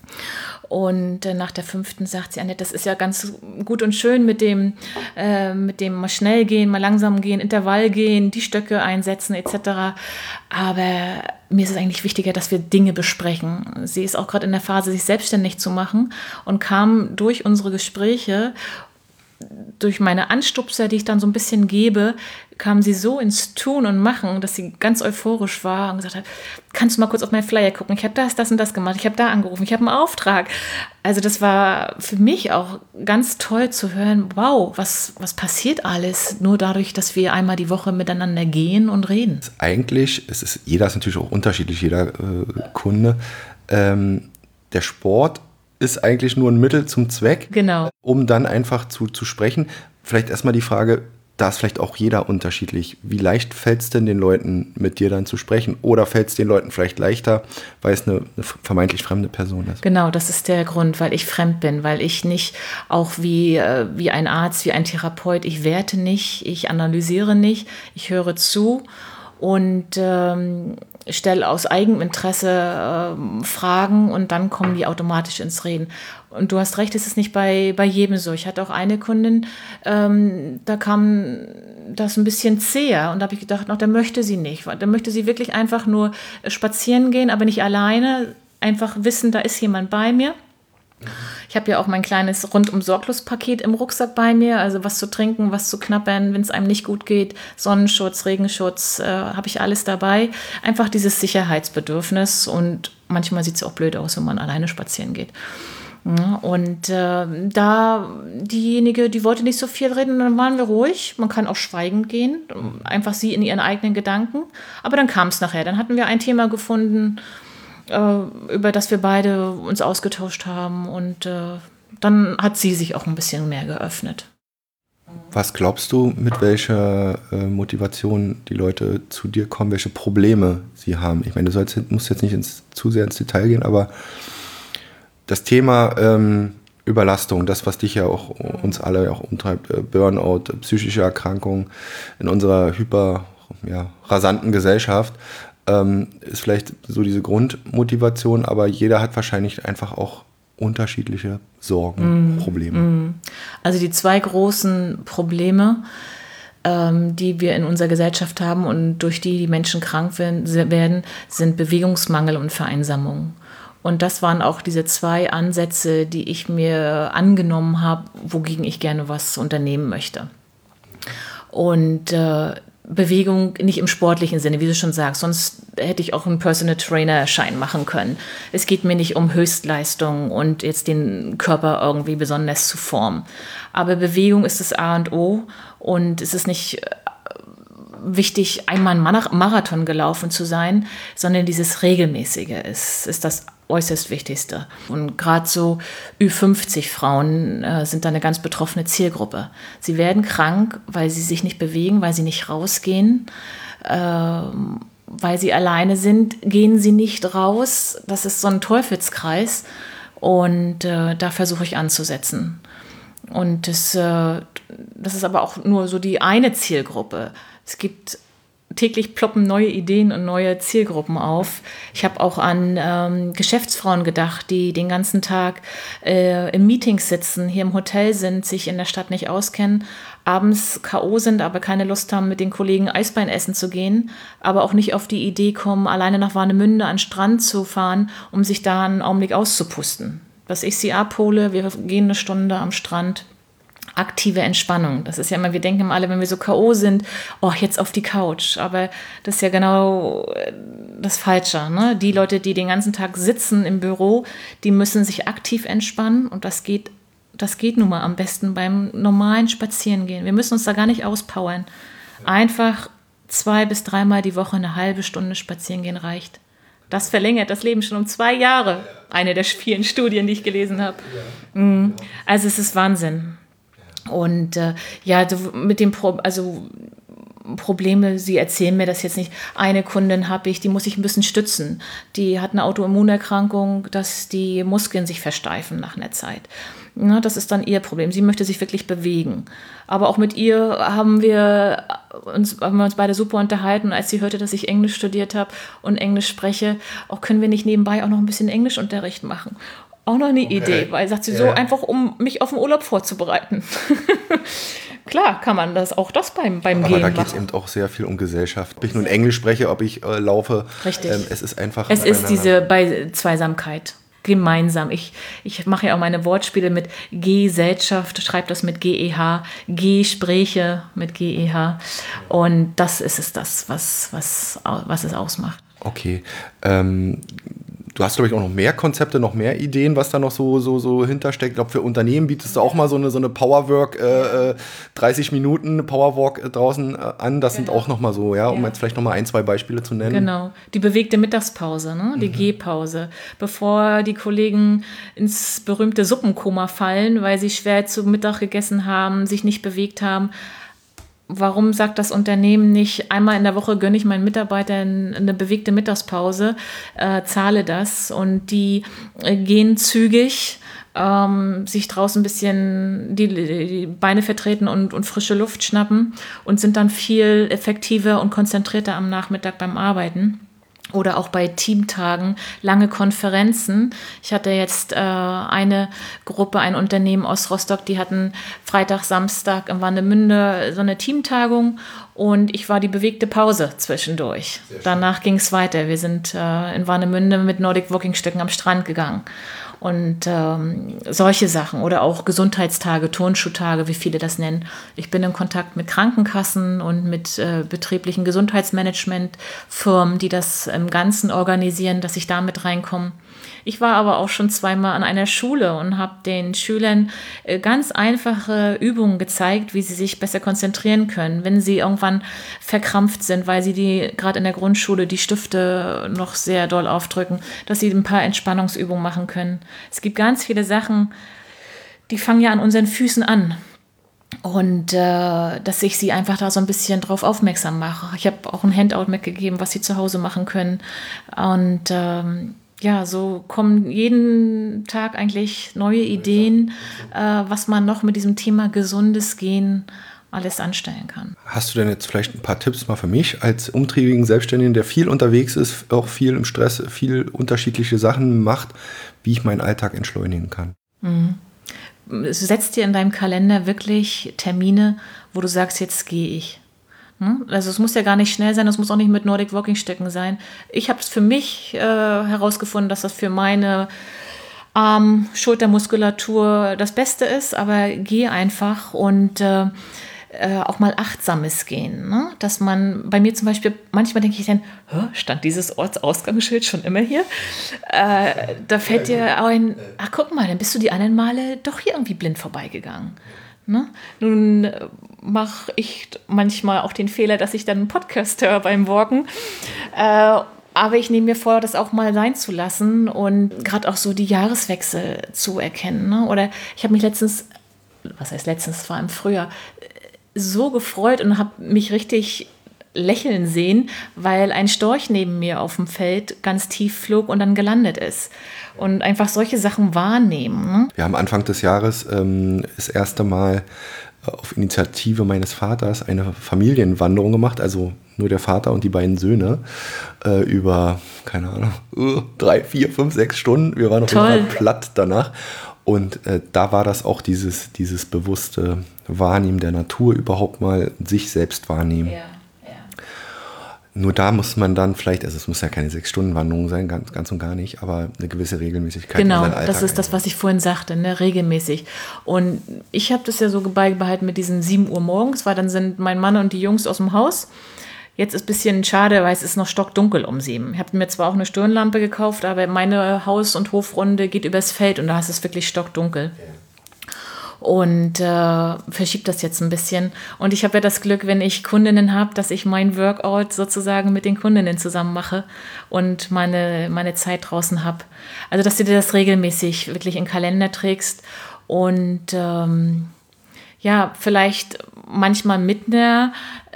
Und äh, nach der fünften sagt sie, Annette, das ist ja ganz gut und schön mit dem, äh, mit dem mal schnell gehen, mal langsam gehen, Intervall gehen, die Stöcke einsetzen et cetera. Aber mir ist es eigentlich wichtiger, dass wir Dinge besprechen. Sie ist auch gerade in der Phase, sich selbstständig zu machen und kam durch unsere Gespräche durch meine Anstupser, die ich dann so ein bisschen gebe, kam sie so ins Tun und Machen, dass sie ganz euphorisch war und gesagt hat, kannst du mal kurz auf meinen Flyer gucken? Ich habe das, das und das gemacht, ich habe da angerufen, ich habe einen Auftrag. Also das war für mich auch ganz toll zu hören, wow, was, was passiert alles, nur dadurch, dass wir einmal die Woche miteinander gehen und reden. Eigentlich, es ist, jeder ist natürlich auch unterschiedlich, jeder äh, Kunde. Ähm, der Sport ist eigentlich nur ein Mittel zum Zweck, genau, um dann einfach zu, zu sprechen. Vielleicht erstmal die Frage, da ist vielleicht auch jeder unterschiedlich. Wie leicht fällt es denn den Leuten, mit dir dann zu sprechen? Oder fällt es den Leuten vielleicht leichter, weil es eine, eine vermeintlich fremde Person ist? Genau, das ist der Grund, weil ich fremd bin, weil ich nicht auch wie, wie ein Arzt, wie ein Therapeut, ich werte nicht, ich analysiere nicht, ich höre zu und ähm, stelle aus Eigeninteresse äh, Fragen und dann kommen die automatisch ins Reden. Und du hast recht, es ist nicht bei, bei jedem so. Ich hatte auch eine Kundin, ähm, da kam das ein bisschen zäher und da habe ich gedacht, noch, da möchte sie nicht. Da möchte sie wirklich einfach nur spazieren gehen, aber nicht alleine, einfach wissen, da ist jemand bei mir. Ich habe ja auch mein kleines Rundum-Sorglos-Paket im Rucksack bei mir, also was zu trinken, was zu knabbern, wenn es einem nicht gut geht, Sonnenschutz, Regenschutz, äh, habe ich alles dabei. Einfach dieses Sicherheitsbedürfnis und manchmal sieht es auch blöd aus, wenn man alleine spazieren geht. Ja, und äh, da diejenige, die wollte nicht so viel reden, dann waren wir ruhig. Man kann auch schweigend gehen, einfach sie in ihren eigenen Gedanken. Aber dann kam es nachher, dann hatten wir ein Thema gefunden, über das wir beide uns ausgetauscht haben und äh, dann hat sie sich auch ein bisschen mehr geöffnet. Was glaubst du, mit welcher äh, Motivation die Leute zu dir kommen, welche Probleme sie haben? Ich meine, du sollst, musst jetzt nicht ins, zu sehr ins Detail gehen, aber das Thema ähm, Überlastung, das, was dich ja auch, uns alle auch umtreibt, äh, Burnout, psychische Erkrankungen in unserer hyper, ja, rasanten Gesellschaft, Ähm, ist vielleicht so diese Grundmotivation, aber jeder hat wahrscheinlich einfach auch unterschiedliche Sorgen, mm, Probleme. Mm. Also die zwei großen Probleme, ähm, die wir in unserer Gesellschaft haben und durch die die Menschen krank werden, sind Bewegungsmangel und Vereinsamung. Und das waren auch diese zwei Ansätze, die ich mir angenommen habe, wogegen ich gerne was unternehmen möchte. Und äh, Bewegung nicht im sportlichen Sinne, wie du schon sagst, sonst hätte ich auch einen Personal Trainer Schein machen können. Es geht mir nicht um Höchstleistung und jetzt den Körper irgendwie besonders zu formen. Aber Bewegung ist das A und O und es ist nicht wichtig, einmal einen Marathon gelaufen zu sein, sondern dieses Regelmäßige ist, ist das äußerst Wichtigste. Und gerade so Ü fünfzig Frauen äh, sind da eine ganz betroffene Zielgruppe. Sie werden krank, weil sie sich nicht bewegen, weil sie nicht rausgehen, äh, weil sie alleine sind, gehen sie nicht raus. Das ist so ein Teufelskreis und äh, da versuche ich anzusetzen. Und das, äh, das ist aber auch nur so die eine Zielgruppe. Es gibt täglich ploppen neue Ideen und neue Zielgruppen auf. Ich habe auch an ähm, Geschäftsfrauen gedacht, die den ganzen Tag äh, in Meetings sitzen, hier im Hotel sind, sich in der Stadt nicht auskennen, abends K O sind, aber keine Lust haben, mit den Kollegen Eisbein essen zu gehen, aber auch nicht auf die Idee kommen, alleine nach Warnemünde an den Strand zu fahren, um sich da einen Augenblick auszupusten. Dass ich sie abhole, wir gehen eine Stunde am Strand. Aktive Entspannung. Das ist ja immer, wir denken immer alle, wenn wir so K O sind, oh, jetzt auf die Couch. Aber das ist ja genau das Falsche. Ne? Die Leute, die den ganzen Tag sitzen im Büro, die müssen sich aktiv entspannen und das geht, das geht nun mal am besten beim normalen Spazierengehen. Wir müssen uns da gar nicht auspowern. Einfach zwei bis dreimal die Woche eine halbe Stunde spazieren gehen reicht. Das verlängert das Leben schon um zwei Jahre. Eine der vielen Studien, die ich gelesen habe. Also es ist Wahnsinn. Und äh, ja, mit dem Pro- also Probleme, sie erzählen mir das jetzt nicht. Eine Kundin habe ich, die muss ich ein bisschen stützen. Die hat eine Autoimmunerkrankung, dass die Muskeln sich versteifen nach einer Zeit. Na, das ist dann ihr Problem. Sie möchte sich wirklich bewegen. Aber auch mit ihr haben wir uns, haben wir uns beide super unterhalten. Und als sie hörte, dass ich Englisch studiert habe und Englisch spreche, auch können wir nicht nebenbei auch noch ein bisschen Englischunterricht machen. Auch noch eine okay. Idee, weil sagt sie ja. So einfach, um mich auf den Urlaub vorzubereiten. Klar kann man das auch das beim, beim Aber Gehen da machen. geht es eben auch sehr viel um Gesellschaft. Ob ich nun Englisch spreche, ob ich äh, laufe. Richtig. Ähm, es ist einfach... Es ist diese Be- Zweisamkeit. gemeinsam. Ich, ich mache ja auch meine Wortspiele mit Gesellschaft, schreibe das mit G E H, Gespräche mit G E H. Und das ist es das, was, was, was es ausmacht. Okay. Ähm, du hast, glaube ich, auch noch mehr Konzepte, noch mehr Ideen, was da noch so, so, so hintersteckt. Ich glaube, für Unternehmen bietest du auch mal so eine, so eine Powerwork, äh, dreißig Minuten Powerwalk äh, draußen äh, an. Das genau. sind auch noch mal so, ja, um ja. jetzt vielleicht noch mal ein, zwei Beispiele zu nennen. Genau, die bewegte Mittagspause, ne? Die mhm. Gehpause. Bevor die Kollegen ins berühmte Suppenkoma fallen, weil sie schwer zu Mittag gegessen haben, sich nicht bewegt haben. Warum sagt das Unternehmen nicht, einmal in der Woche gönne ich meinen Mitarbeitern eine bewegte Mittagspause, äh, zahle das und die äh, gehen zügig, ähm, sich draußen ein bisschen die, die Beine vertreten und, und frische Luft schnappen und sind dann viel effektiver und konzentrierter am Nachmittag beim Arbeiten. Oder auch bei Teamtagen, lange Konferenzen. Ich hatte jetzt äh, eine Gruppe, ein Unternehmen aus Rostock, die hatten Freitag, Samstag in Warnemünde so eine Teamtagung und ich war die bewegte Pause zwischendurch. Danach ging es weiter. Wir sind äh, in Warnemünde mit Nordic Walking Stöcken am Strand gegangen. Und ähm, solche Sachen oder auch Gesundheitstage, Turnschuhtage, wie viele das nennen. Ich bin in Kontakt mit Krankenkassen und mit äh, betrieblichen Gesundheitsmanagementfirmen, die das im Ganzen organisieren, dass ich da mit reinkomme. Ich war aber auch schon zweimal an einer Schule und habe den Schülern äh, ganz einfache Übungen gezeigt, wie sie sich besser konzentrieren können, wenn sie irgendwann verkrampft sind, weil sie die gerade in der Grundschule die Stifte noch sehr doll aufdrücken, dass sie ein paar Entspannungsübungen machen können. Es gibt ganz viele Sachen, die fangen ja an unseren Füßen an. Und äh, dass ich sie einfach da so ein bisschen drauf aufmerksam mache. Ich habe auch ein Handout mitgegeben, was sie zu Hause machen können. Und ähm, ja, so kommen jeden Tag eigentlich neue Ideen, äh, was man noch mit diesem Thema gesundes Gehen alles anstellen kann. Hast du denn jetzt vielleicht ein paar Tipps mal für mich als umtriebigen Selbstständigen, der viel unterwegs ist, auch viel im Stress, viel unterschiedliche Sachen macht, wie ich meinen Alltag entschleunigen kann? Mhm. Setz dir in deinem Kalender wirklich Termine, wo du sagst, jetzt gehe ich. Also es muss ja gar nicht schnell sein, es muss auch nicht mit Nordic Walking Stöcken sein. Ich habe es für mich äh, herausgefunden, dass das für meine Arm-Schultermuskulatur das Beste ist, aber geh einfach und äh, äh, auch mal achtsames Gehen. Ne? Dass man, bei mir zum Beispiel, manchmal denke ich dann, stand dieses Ortsausgangsschild schon immer hier? Äh, da fällt dir ein, ach guck mal, dann bist du die anderen Male doch hier irgendwie blind vorbeigegangen. Ne? Nun mache ich manchmal auch den Fehler, dass ich dann einen Podcast höre beim Walken. Äh, aber ich nehme mir vor, das auch mal sein zu lassen und gerade auch so die Jahreswechsel zu erkennen. Ne? Oder ich habe mich letztens, was heißt letztens, es war im Frühjahr, so gefreut und habe mich richtig lächeln sehen, weil ein Storch neben mir auf dem Feld ganz tief flog und dann gelandet ist. Und einfach solche Sachen wahrnehmen. Ne? Wir haben Anfang des Jahres ähm, das erste Mal auf Initiative meines Vaters eine Familienwanderung gemacht, also nur der Vater und die beiden Söhne, äh, über, keine Ahnung, uh, drei, vier, fünf, sechs Stunden. Wir waren auf jeden Fall platt danach. Und äh, da war das auch dieses, dieses bewusste Wahrnehmen der Natur, überhaupt mal sich selbst wahrnehmen. Ja. Nur da muss man dann vielleicht, also es muss ja keine Sechs-Stunden-Wanderung sein, ganz, ganz und gar nicht, aber eine gewisse Regelmäßigkeit genau, in seinen Alltag. Das ist das, was ich vorhin sagte, ne, regelmäßig. Und ich habe das ja so beibehalten mit diesen sieben Uhr morgens, weil dann sind mein Mann und die Jungs aus dem Haus. Jetzt ist ein bisschen schade, weil es ist noch stockdunkel um sieben. Ich habe mir zwar auch eine Stirnlampe gekauft, aber meine Haus- und Hofrunde geht übers Feld und da ist es wirklich stockdunkel. Ja. Und äh, verschiebt das jetzt ein bisschen. Und ich habe ja das Glück, wenn ich Kundinnen habe, dass ich mein Workout sozusagen mit den Kundinnen zusammen mache und meine, meine Zeit draußen habe. Also, dass du dir das regelmäßig wirklich in den Kalender trägst und ähm, ja, vielleicht manchmal mit einer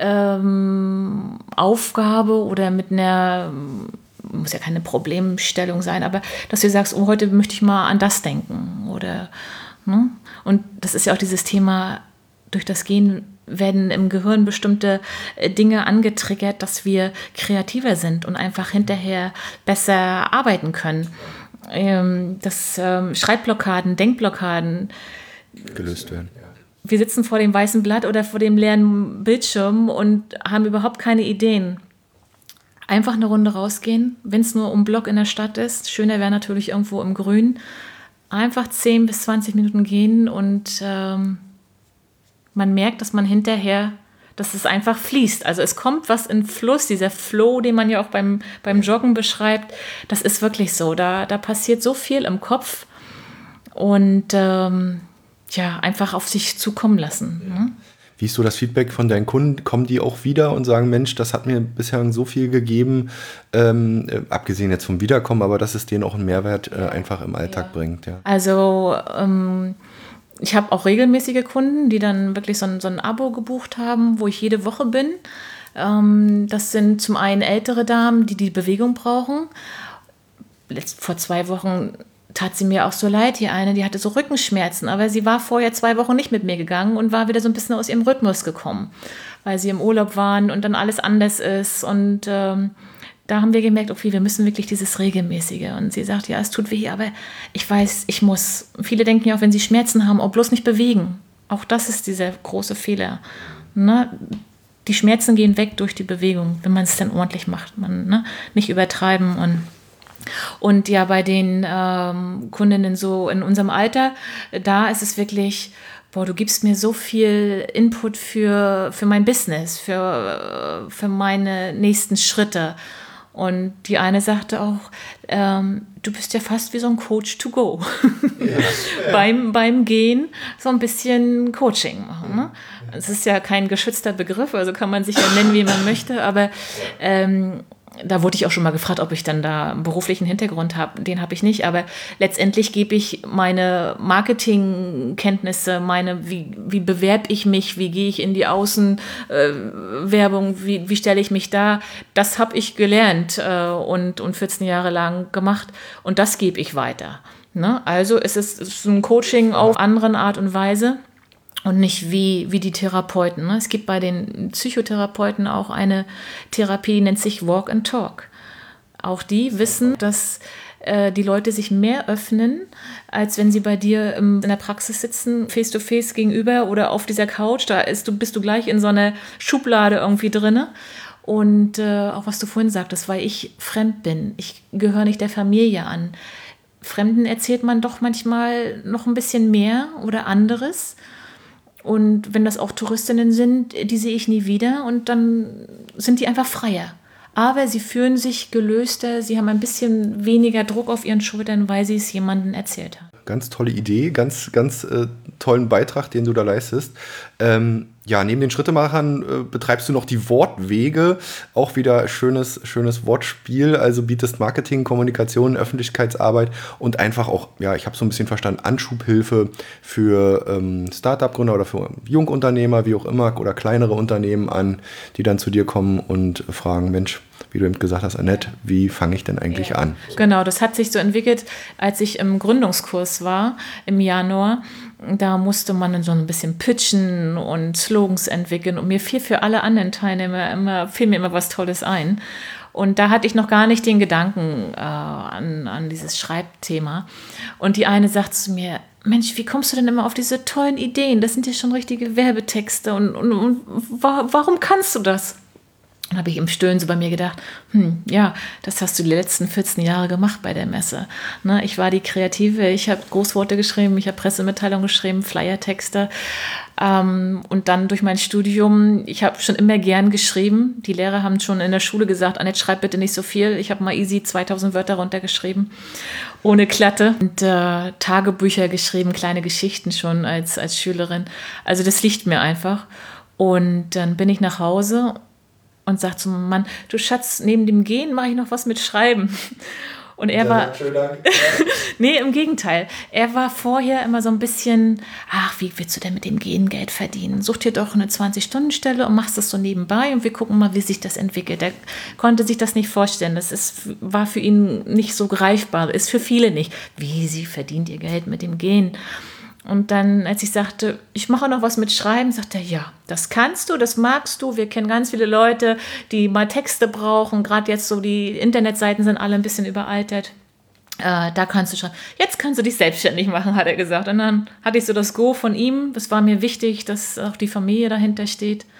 ähm, Aufgabe oder mit einer, muss ja keine Problemstellung sein, aber dass du sagst, oh, heute möchte ich mal an das denken oder ne? Und das ist ja auch dieses Thema, durch das Gehen werden im Gehirn bestimmte Dinge angetriggert, dass wir kreativer sind und einfach hinterher besser arbeiten können. Dass Schreibblockaden, Denkblockaden gelöst werden. Wir sitzen vor dem weißen Blatt oder vor dem leeren Bildschirm und haben überhaupt keine Ideen. einfach eine Runde rausgehen, wenn es nur um Block in der Stadt ist. Schöner wäre natürlich irgendwo im Grün. Einfach zehn bis zwanzig Minuten gehen und ähm, man merkt, dass man hinterher, dass es einfach fließt. Also es kommt was in Fluss, dieser Flow, den man ja auch beim, beim Joggen beschreibt. Das ist wirklich so. Da, da passiert so viel im Kopf und ähm, ja, einfach auf sich zukommen lassen. Ja. Ne? Wie ist so das Feedback von deinen Kunden? Kommen die auch wieder und sagen, Mensch, das hat mir bisher so viel gegeben, ähm, äh, abgesehen jetzt vom Wiederkommen, aber dass es denen auch einen Mehrwert äh, einfach im Alltag ja. bringt? Ja. Also ähm, ich habe auch regelmäßige Kunden, die dann wirklich so ein, so ein Abo gebucht haben, wo ich jede Woche bin. Ähm, das sind zum einen ältere Damen, die die Bewegung brauchen. Letzt, vor zwei Wochen tat sie mir auch so leid, die eine, die hatte so Rückenschmerzen, aber sie war vorher zwei Wochen nicht mit mir gegangen und war wieder so ein bisschen aus ihrem Rhythmus gekommen, weil sie im Urlaub waren und dann alles anders ist und ähm, da haben wir gemerkt, okay, wir müssen wirklich dieses Regelmäßige und sie sagt, ja, es tut weh, aber ich weiß, ich muss. Viele denken ja auch, wenn sie Schmerzen haben, auch bloß nicht bewegen. Auch das ist dieser große Fehler. Ne? Die Schmerzen gehen weg durch die Bewegung, wenn man es dann ordentlich macht. Man, ne? Nicht übertreiben und Und ja, bei den ähm, Kundinnen so in unserem Alter, da ist es wirklich, boah, du gibst mir so viel Input für, für mein Business, für, für meine nächsten Schritte. Und die eine sagte auch, ähm, du bist ja fast wie so ein Coach to go. Ja, ja. beim, beim Gehen so ein bisschen Coaching machen. Ne? Es ist ja kein geschützter Begriff, also kann man sich ja nennen, wie man möchte, aber ähm, da wurde ich auch schon mal gefragt, ob ich dann da einen beruflichen Hintergrund habe. Den habe ich nicht, aber letztendlich gebe ich meine Marketingkenntnisse, meine, wie, wie bewerbe ich mich, wie gehe ich in die Außenwerbung, äh, wie, wie stelle ich mich da, das habe ich gelernt äh, und, und vierzehn Jahre lang gemacht und das gebe ich weiter. Ne? Also es ist, es ist ein Coaching auf andere Art und Weise. Und nicht wie, wie die Therapeuten. Es gibt bei den Psychotherapeuten auch eine Therapie, die nennt sich Walk and Talk. Auch die wissen, dass äh, die Leute sich mehr öffnen, als wenn sie bei dir im, in der Praxis sitzen, face to face gegenüber oder auf dieser Couch. Da ist, du, bist du gleich in so einer Schublade irgendwie drin. Und äh, auch was du vorhin sagtest, weil ich fremd bin. Ich gehöre nicht der Familie an. Fremden erzählt man doch manchmal noch ein bisschen mehr oder anderes. Und wenn das auch Touristinnen sind, die sehe ich nie wieder und dann sind die einfach freier. Aber sie fühlen sich gelöster, sie haben ein bisschen weniger Druck auf ihren Schultern, weil sie es jemandem erzählt haben. Ganz tolle Idee, ganz, ganz äh, tollen Beitrag, den du da leistest. Ähm, ja, neben den Schrittemachern äh, betreibst du noch die Wortwege, auch wieder schönes, schönes Wortspiel, also bietest Marketing, Kommunikation, Öffentlichkeitsarbeit und einfach auch, ja, ich habe so ein bisschen verstanden, Anschubhilfe für ähm, Start-up-Gründer oder für Jungunternehmer, wie auch immer, oder kleinere Unternehmen an, die dann zu dir kommen und fragen, Mensch, wie du eben gesagt hast, Annette, wie fange ich denn eigentlich ja. an? Genau, das hat sich so entwickelt, als ich im Gründungskurs war im Januar. Da musste man dann so ein bisschen pitchen und Slogans entwickeln und mir fiel für alle anderen Teilnehmer immer, fiel mir immer was Tolles ein. Und da hatte ich noch gar nicht den Gedanken äh, an, an dieses Schreibthema. Und die eine sagt zu mir, Mensch, wie kommst du denn immer auf diese tollen Ideen? Das sind ja schon richtige Werbetexte und, und, und wa- warum kannst du das? Dann habe ich im Stöhnen so bei mir gedacht, hm, ja, das hast du die letzten vierzehn Jahre gemacht bei der Messe. Ne, ich war die Kreative, ich habe Großworte geschrieben, ich habe Pressemitteilungen geschrieben, Flyertexte. Ähm, und dann durch mein Studium, ich habe schon immer gern geschrieben. Die Lehrer haben schon in der Schule gesagt, Annette, schreib bitte nicht so viel. Ich habe mal easy zweitausend Wörter runtergeschrieben, ohne Klatte. Und äh, Tagebücher geschrieben, kleine Geschichten schon als, als Schülerin. Also das liegt mir einfach. Und dann bin ich nach Hause und sagt zum Mann, du Schatz, neben dem Gehen mache ich noch was mit Schreiben. Und er ja, war, schönen Dank. Nee, im Gegenteil. Er war vorher immer so ein bisschen, ach, wie willst du denn mit dem Gehen Geld verdienen? Such dir doch eine zwanzig-Stunden-Stelle und machst das so nebenbei und wir gucken mal, wie sich das entwickelt. Er konnte sich das nicht vorstellen. Das ist, war für ihn nicht so greifbar, ist für viele nicht. Wie, sie verdient ihr Geld mit dem Gehen? Und dann, als ich sagte, ich mache noch was mit Schreiben, sagte er, ja, das kannst du, das magst du. Wir kennen ganz viele Leute, die mal Texte brauchen. Gerade jetzt so, die Internetseiten sind alle ein bisschen überaltert. Äh, da kannst du schreiben. Jetzt kannst du dich selbstständig machen, hat er gesagt. Und dann hatte ich so das Go von ihm. Das war mir wichtig, dass auch die Familie dahinter steht.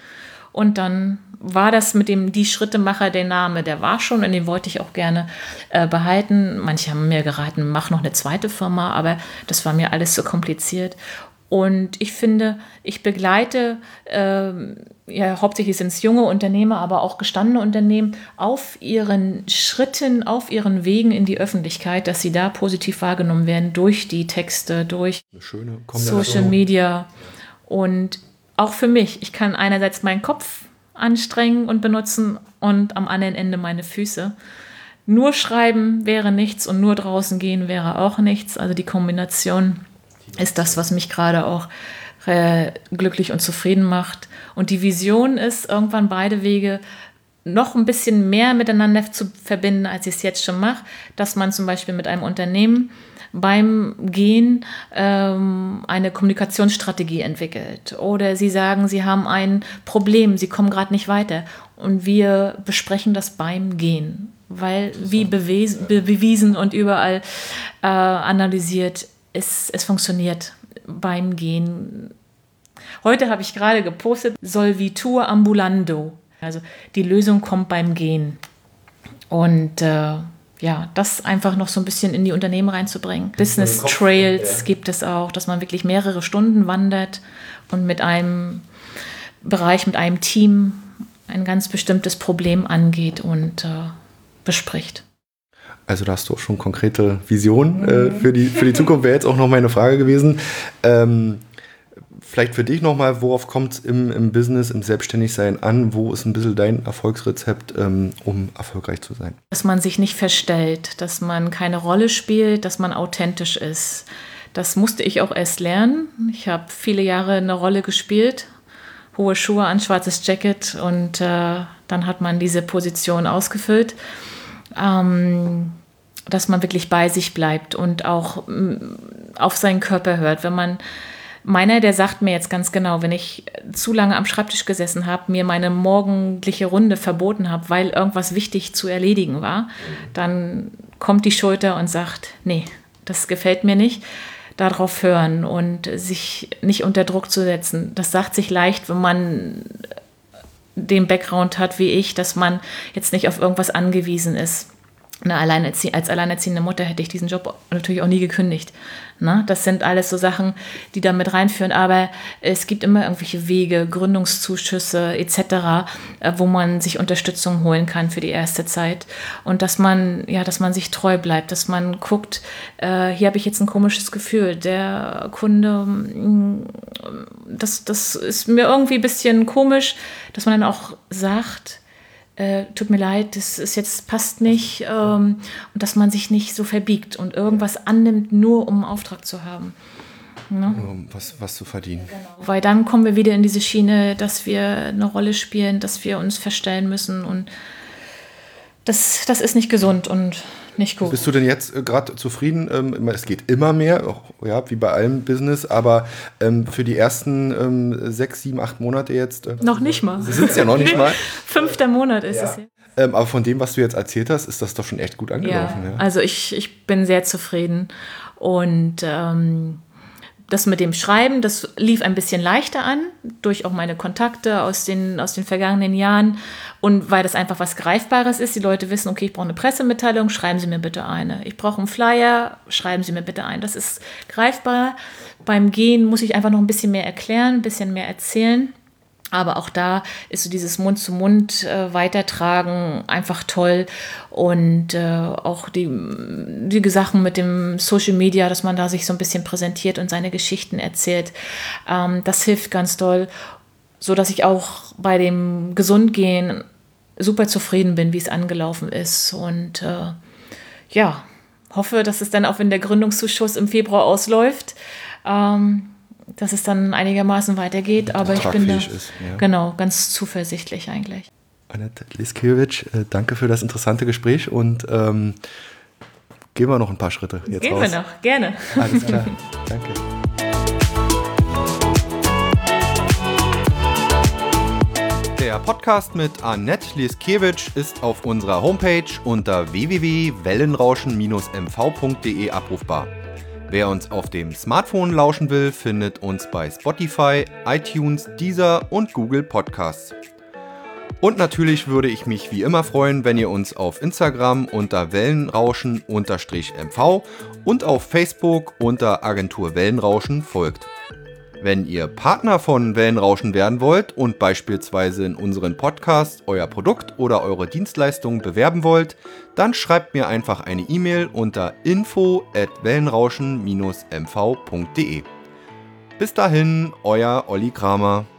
Und dann war das mit dem Die Schrittemacher der Name, der war schon und den wollte ich auch gerne äh, behalten. Manche haben mir geraten, mach noch eine zweite Firma, aber das war mir alles so kompliziert. Und ich finde, ich begleite, äh, ja, hauptsächlich sind es junge Unternehmer, aber auch gestandene Unternehmen auf ihren Schritten, auf ihren Wegen in die Öffentlichkeit, dass sie da positiv wahrgenommen werden durch die Texte, durch Social Media. Und auch für mich, ich kann einerseits meinen Kopf anstrengen und benutzen und am anderen Ende meine Füße. Nur schreiben wäre nichts und nur draußen gehen wäre auch nichts. Also die Kombination ist das, was mich gerade auch äh, glücklich und zufrieden macht. Und die Vision ist, irgendwann beide Wege noch ein bisschen mehr miteinander zu verbinden, als ich es jetzt schon mache, dass man zum Beispiel mit einem Unternehmen beim Gehen ähm, eine Kommunikationsstrategie entwickelt. Oder sie sagen, sie haben ein Problem, sie kommen gerade nicht weiter. Und wir besprechen das beim Gehen. Weil, wie bewiesen, be- bewiesen und überall äh, analysiert, Es, es funktioniert beim Gehen. Heute habe ich gerade gepostet, Solvitur ambulando. Also die Lösung kommt beim Gehen. Und äh, ja, das einfach noch so ein bisschen in die Unternehmen reinzubringen. Business Trails ja. gibt es auch, dass man wirklich mehrere Stunden wandert und mit einem Bereich, mit einem Team ein ganz bestimmtes Problem angeht und äh, bespricht. Also da hast du auch schon konkrete Visionen äh, für die, für die Zukunft, wäre jetzt auch noch meine Frage gewesen. Ähm, vielleicht für dich nochmal, worauf kommt es im, im Business, im Selbstständigsein an? Wo ist ein bisschen dein Erfolgsrezept, ähm, um erfolgreich zu sein? Dass man sich nicht verstellt, dass man keine Rolle spielt, dass man authentisch ist. Das musste ich auch erst lernen. Ich habe viele Jahre eine Rolle gespielt, hohe Schuhe an, schwarzes Jacket und äh, dann hat man diese Position ausgefüllt. Ähm, dass man wirklich bei sich bleibt und auch m, auf seinen Körper hört. Wenn man, meiner, der sagt mir jetzt ganz genau, wenn ich zu lange am Schreibtisch gesessen habe, mir meine morgendliche Runde verboten habe, weil irgendwas wichtig zu erledigen war, dann kommt die Schulter und sagt, nee, das gefällt mir nicht. Darauf hören und sich nicht unter Druck zu setzen. Das sagt sich leicht, wenn man den Background hat wie ich, dass man jetzt nicht auf irgendwas angewiesen ist. Eine Alleinerzie- als alleinerziehende Mutter hätte ich diesen Job natürlich auch nie gekündigt. Ne? Das sind alles so Sachen, die da mit reinführen. Aber es gibt immer irgendwelche Wege, Gründungszuschüsse et cetera, wo man sich Unterstützung holen kann für die erste Zeit. Und dass man, ja, dass man sich treu bleibt, dass man guckt, äh, hier habe ich jetzt ein komisches Gefühl. Der Kunde, mh, das, das ist mir irgendwie ein bisschen komisch, dass man dann auch sagt, Äh, tut mir leid, das ist jetzt passt nicht ähm, und dass man sich nicht so verbiegt und irgendwas annimmt, nur um einen Auftrag zu haben. Ne? Um was, was zu verdienen. Genau. Weil dann kommen wir wieder in diese Schiene, dass wir eine Rolle spielen, dass wir uns verstellen müssen und das, das ist nicht gesund und nicht gut. Bist du denn jetzt äh, gerade zufrieden? Ähm, es geht immer mehr, auch, ja, wie bei allem Business, aber ähm, für die ersten ähm, sechs, sieben, acht Monate jetzt? Äh, noch nicht mal. Sie sind es ja noch nicht mal. Fünfter Monat ist ja. es jetzt. Ähm, aber von dem, was du jetzt erzählt hast, ist das doch schon echt gut angelaufen. Ja, ja. Also ich, ich bin sehr zufrieden und ähm, das mit dem Schreiben, das lief ein bisschen leichter an, durch auch meine Kontakte aus den, aus den vergangenen Jahren und weil das einfach was Greifbares ist. Die Leute wissen, okay, ich brauche eine Pressemitteilung, schreiben Sie mir bitte eine. Ich brauche einen Flyer, schreiben Sie mir bitte ein. Das ist greifbar. Beim Gehen muss ich einfach noch ein bisschen mehr erklären, ein bisschen mehr erzählen. Aber auch da ist so dieses Mund-zu-Mund äh, weitertragen einfach toll. Und äh, auch die, die Sachen mit dem Social Media, dass man da sich so ein bisschen präsentiert und seine Geschichten erzählt, ähm, das hilft ganz doll. So dass ich auch bei dem Gesundgehen super zufrieden bin, wie es angelaufen ist. Und äh, ja, hoffe, dass es dann auch, wenn der Gründungszuschuss im Februar ausläuft, ähm, dass es dann einigermaßen weitergeht, aber ich bin da ist, ja. genau ganz zuversichtlich eigentlich. Annette Liskiewicz, äh, danke für das interessante Gespräch und ähm, gehen wir noch ein paar Schritte jetzt gehen raus. Gehen wir noch, gerne. Alles klar, danke. Der Podcast mit Annette Liskiewicz ist auf unserer Homepage unter w w w punkt wellenrauschen Bindestrich m v punkt d e abrufbar. Wer uns auf dem Smartphone lauschen will, findet uns bei Spotify, iTunes, Deezer und Google Podcasts. Und natürlich würde ich mich wie immer freuen, wenn ihr uns auf Instagram unter Wellenrauschen-M V und auf Facebook unter Agentur Wellenrauschen folgt. Wenn ihr Partner von Wellenrauschen werden wollt und beispielsweise in unseren Podcast euer Produkt oder eure Dienstleistung bewerben wollt, dann schreibt mir einfach eine E-Mail unter info at wellenrauschen dash m v punkt de. Bis dahin, euer Olli Kramer.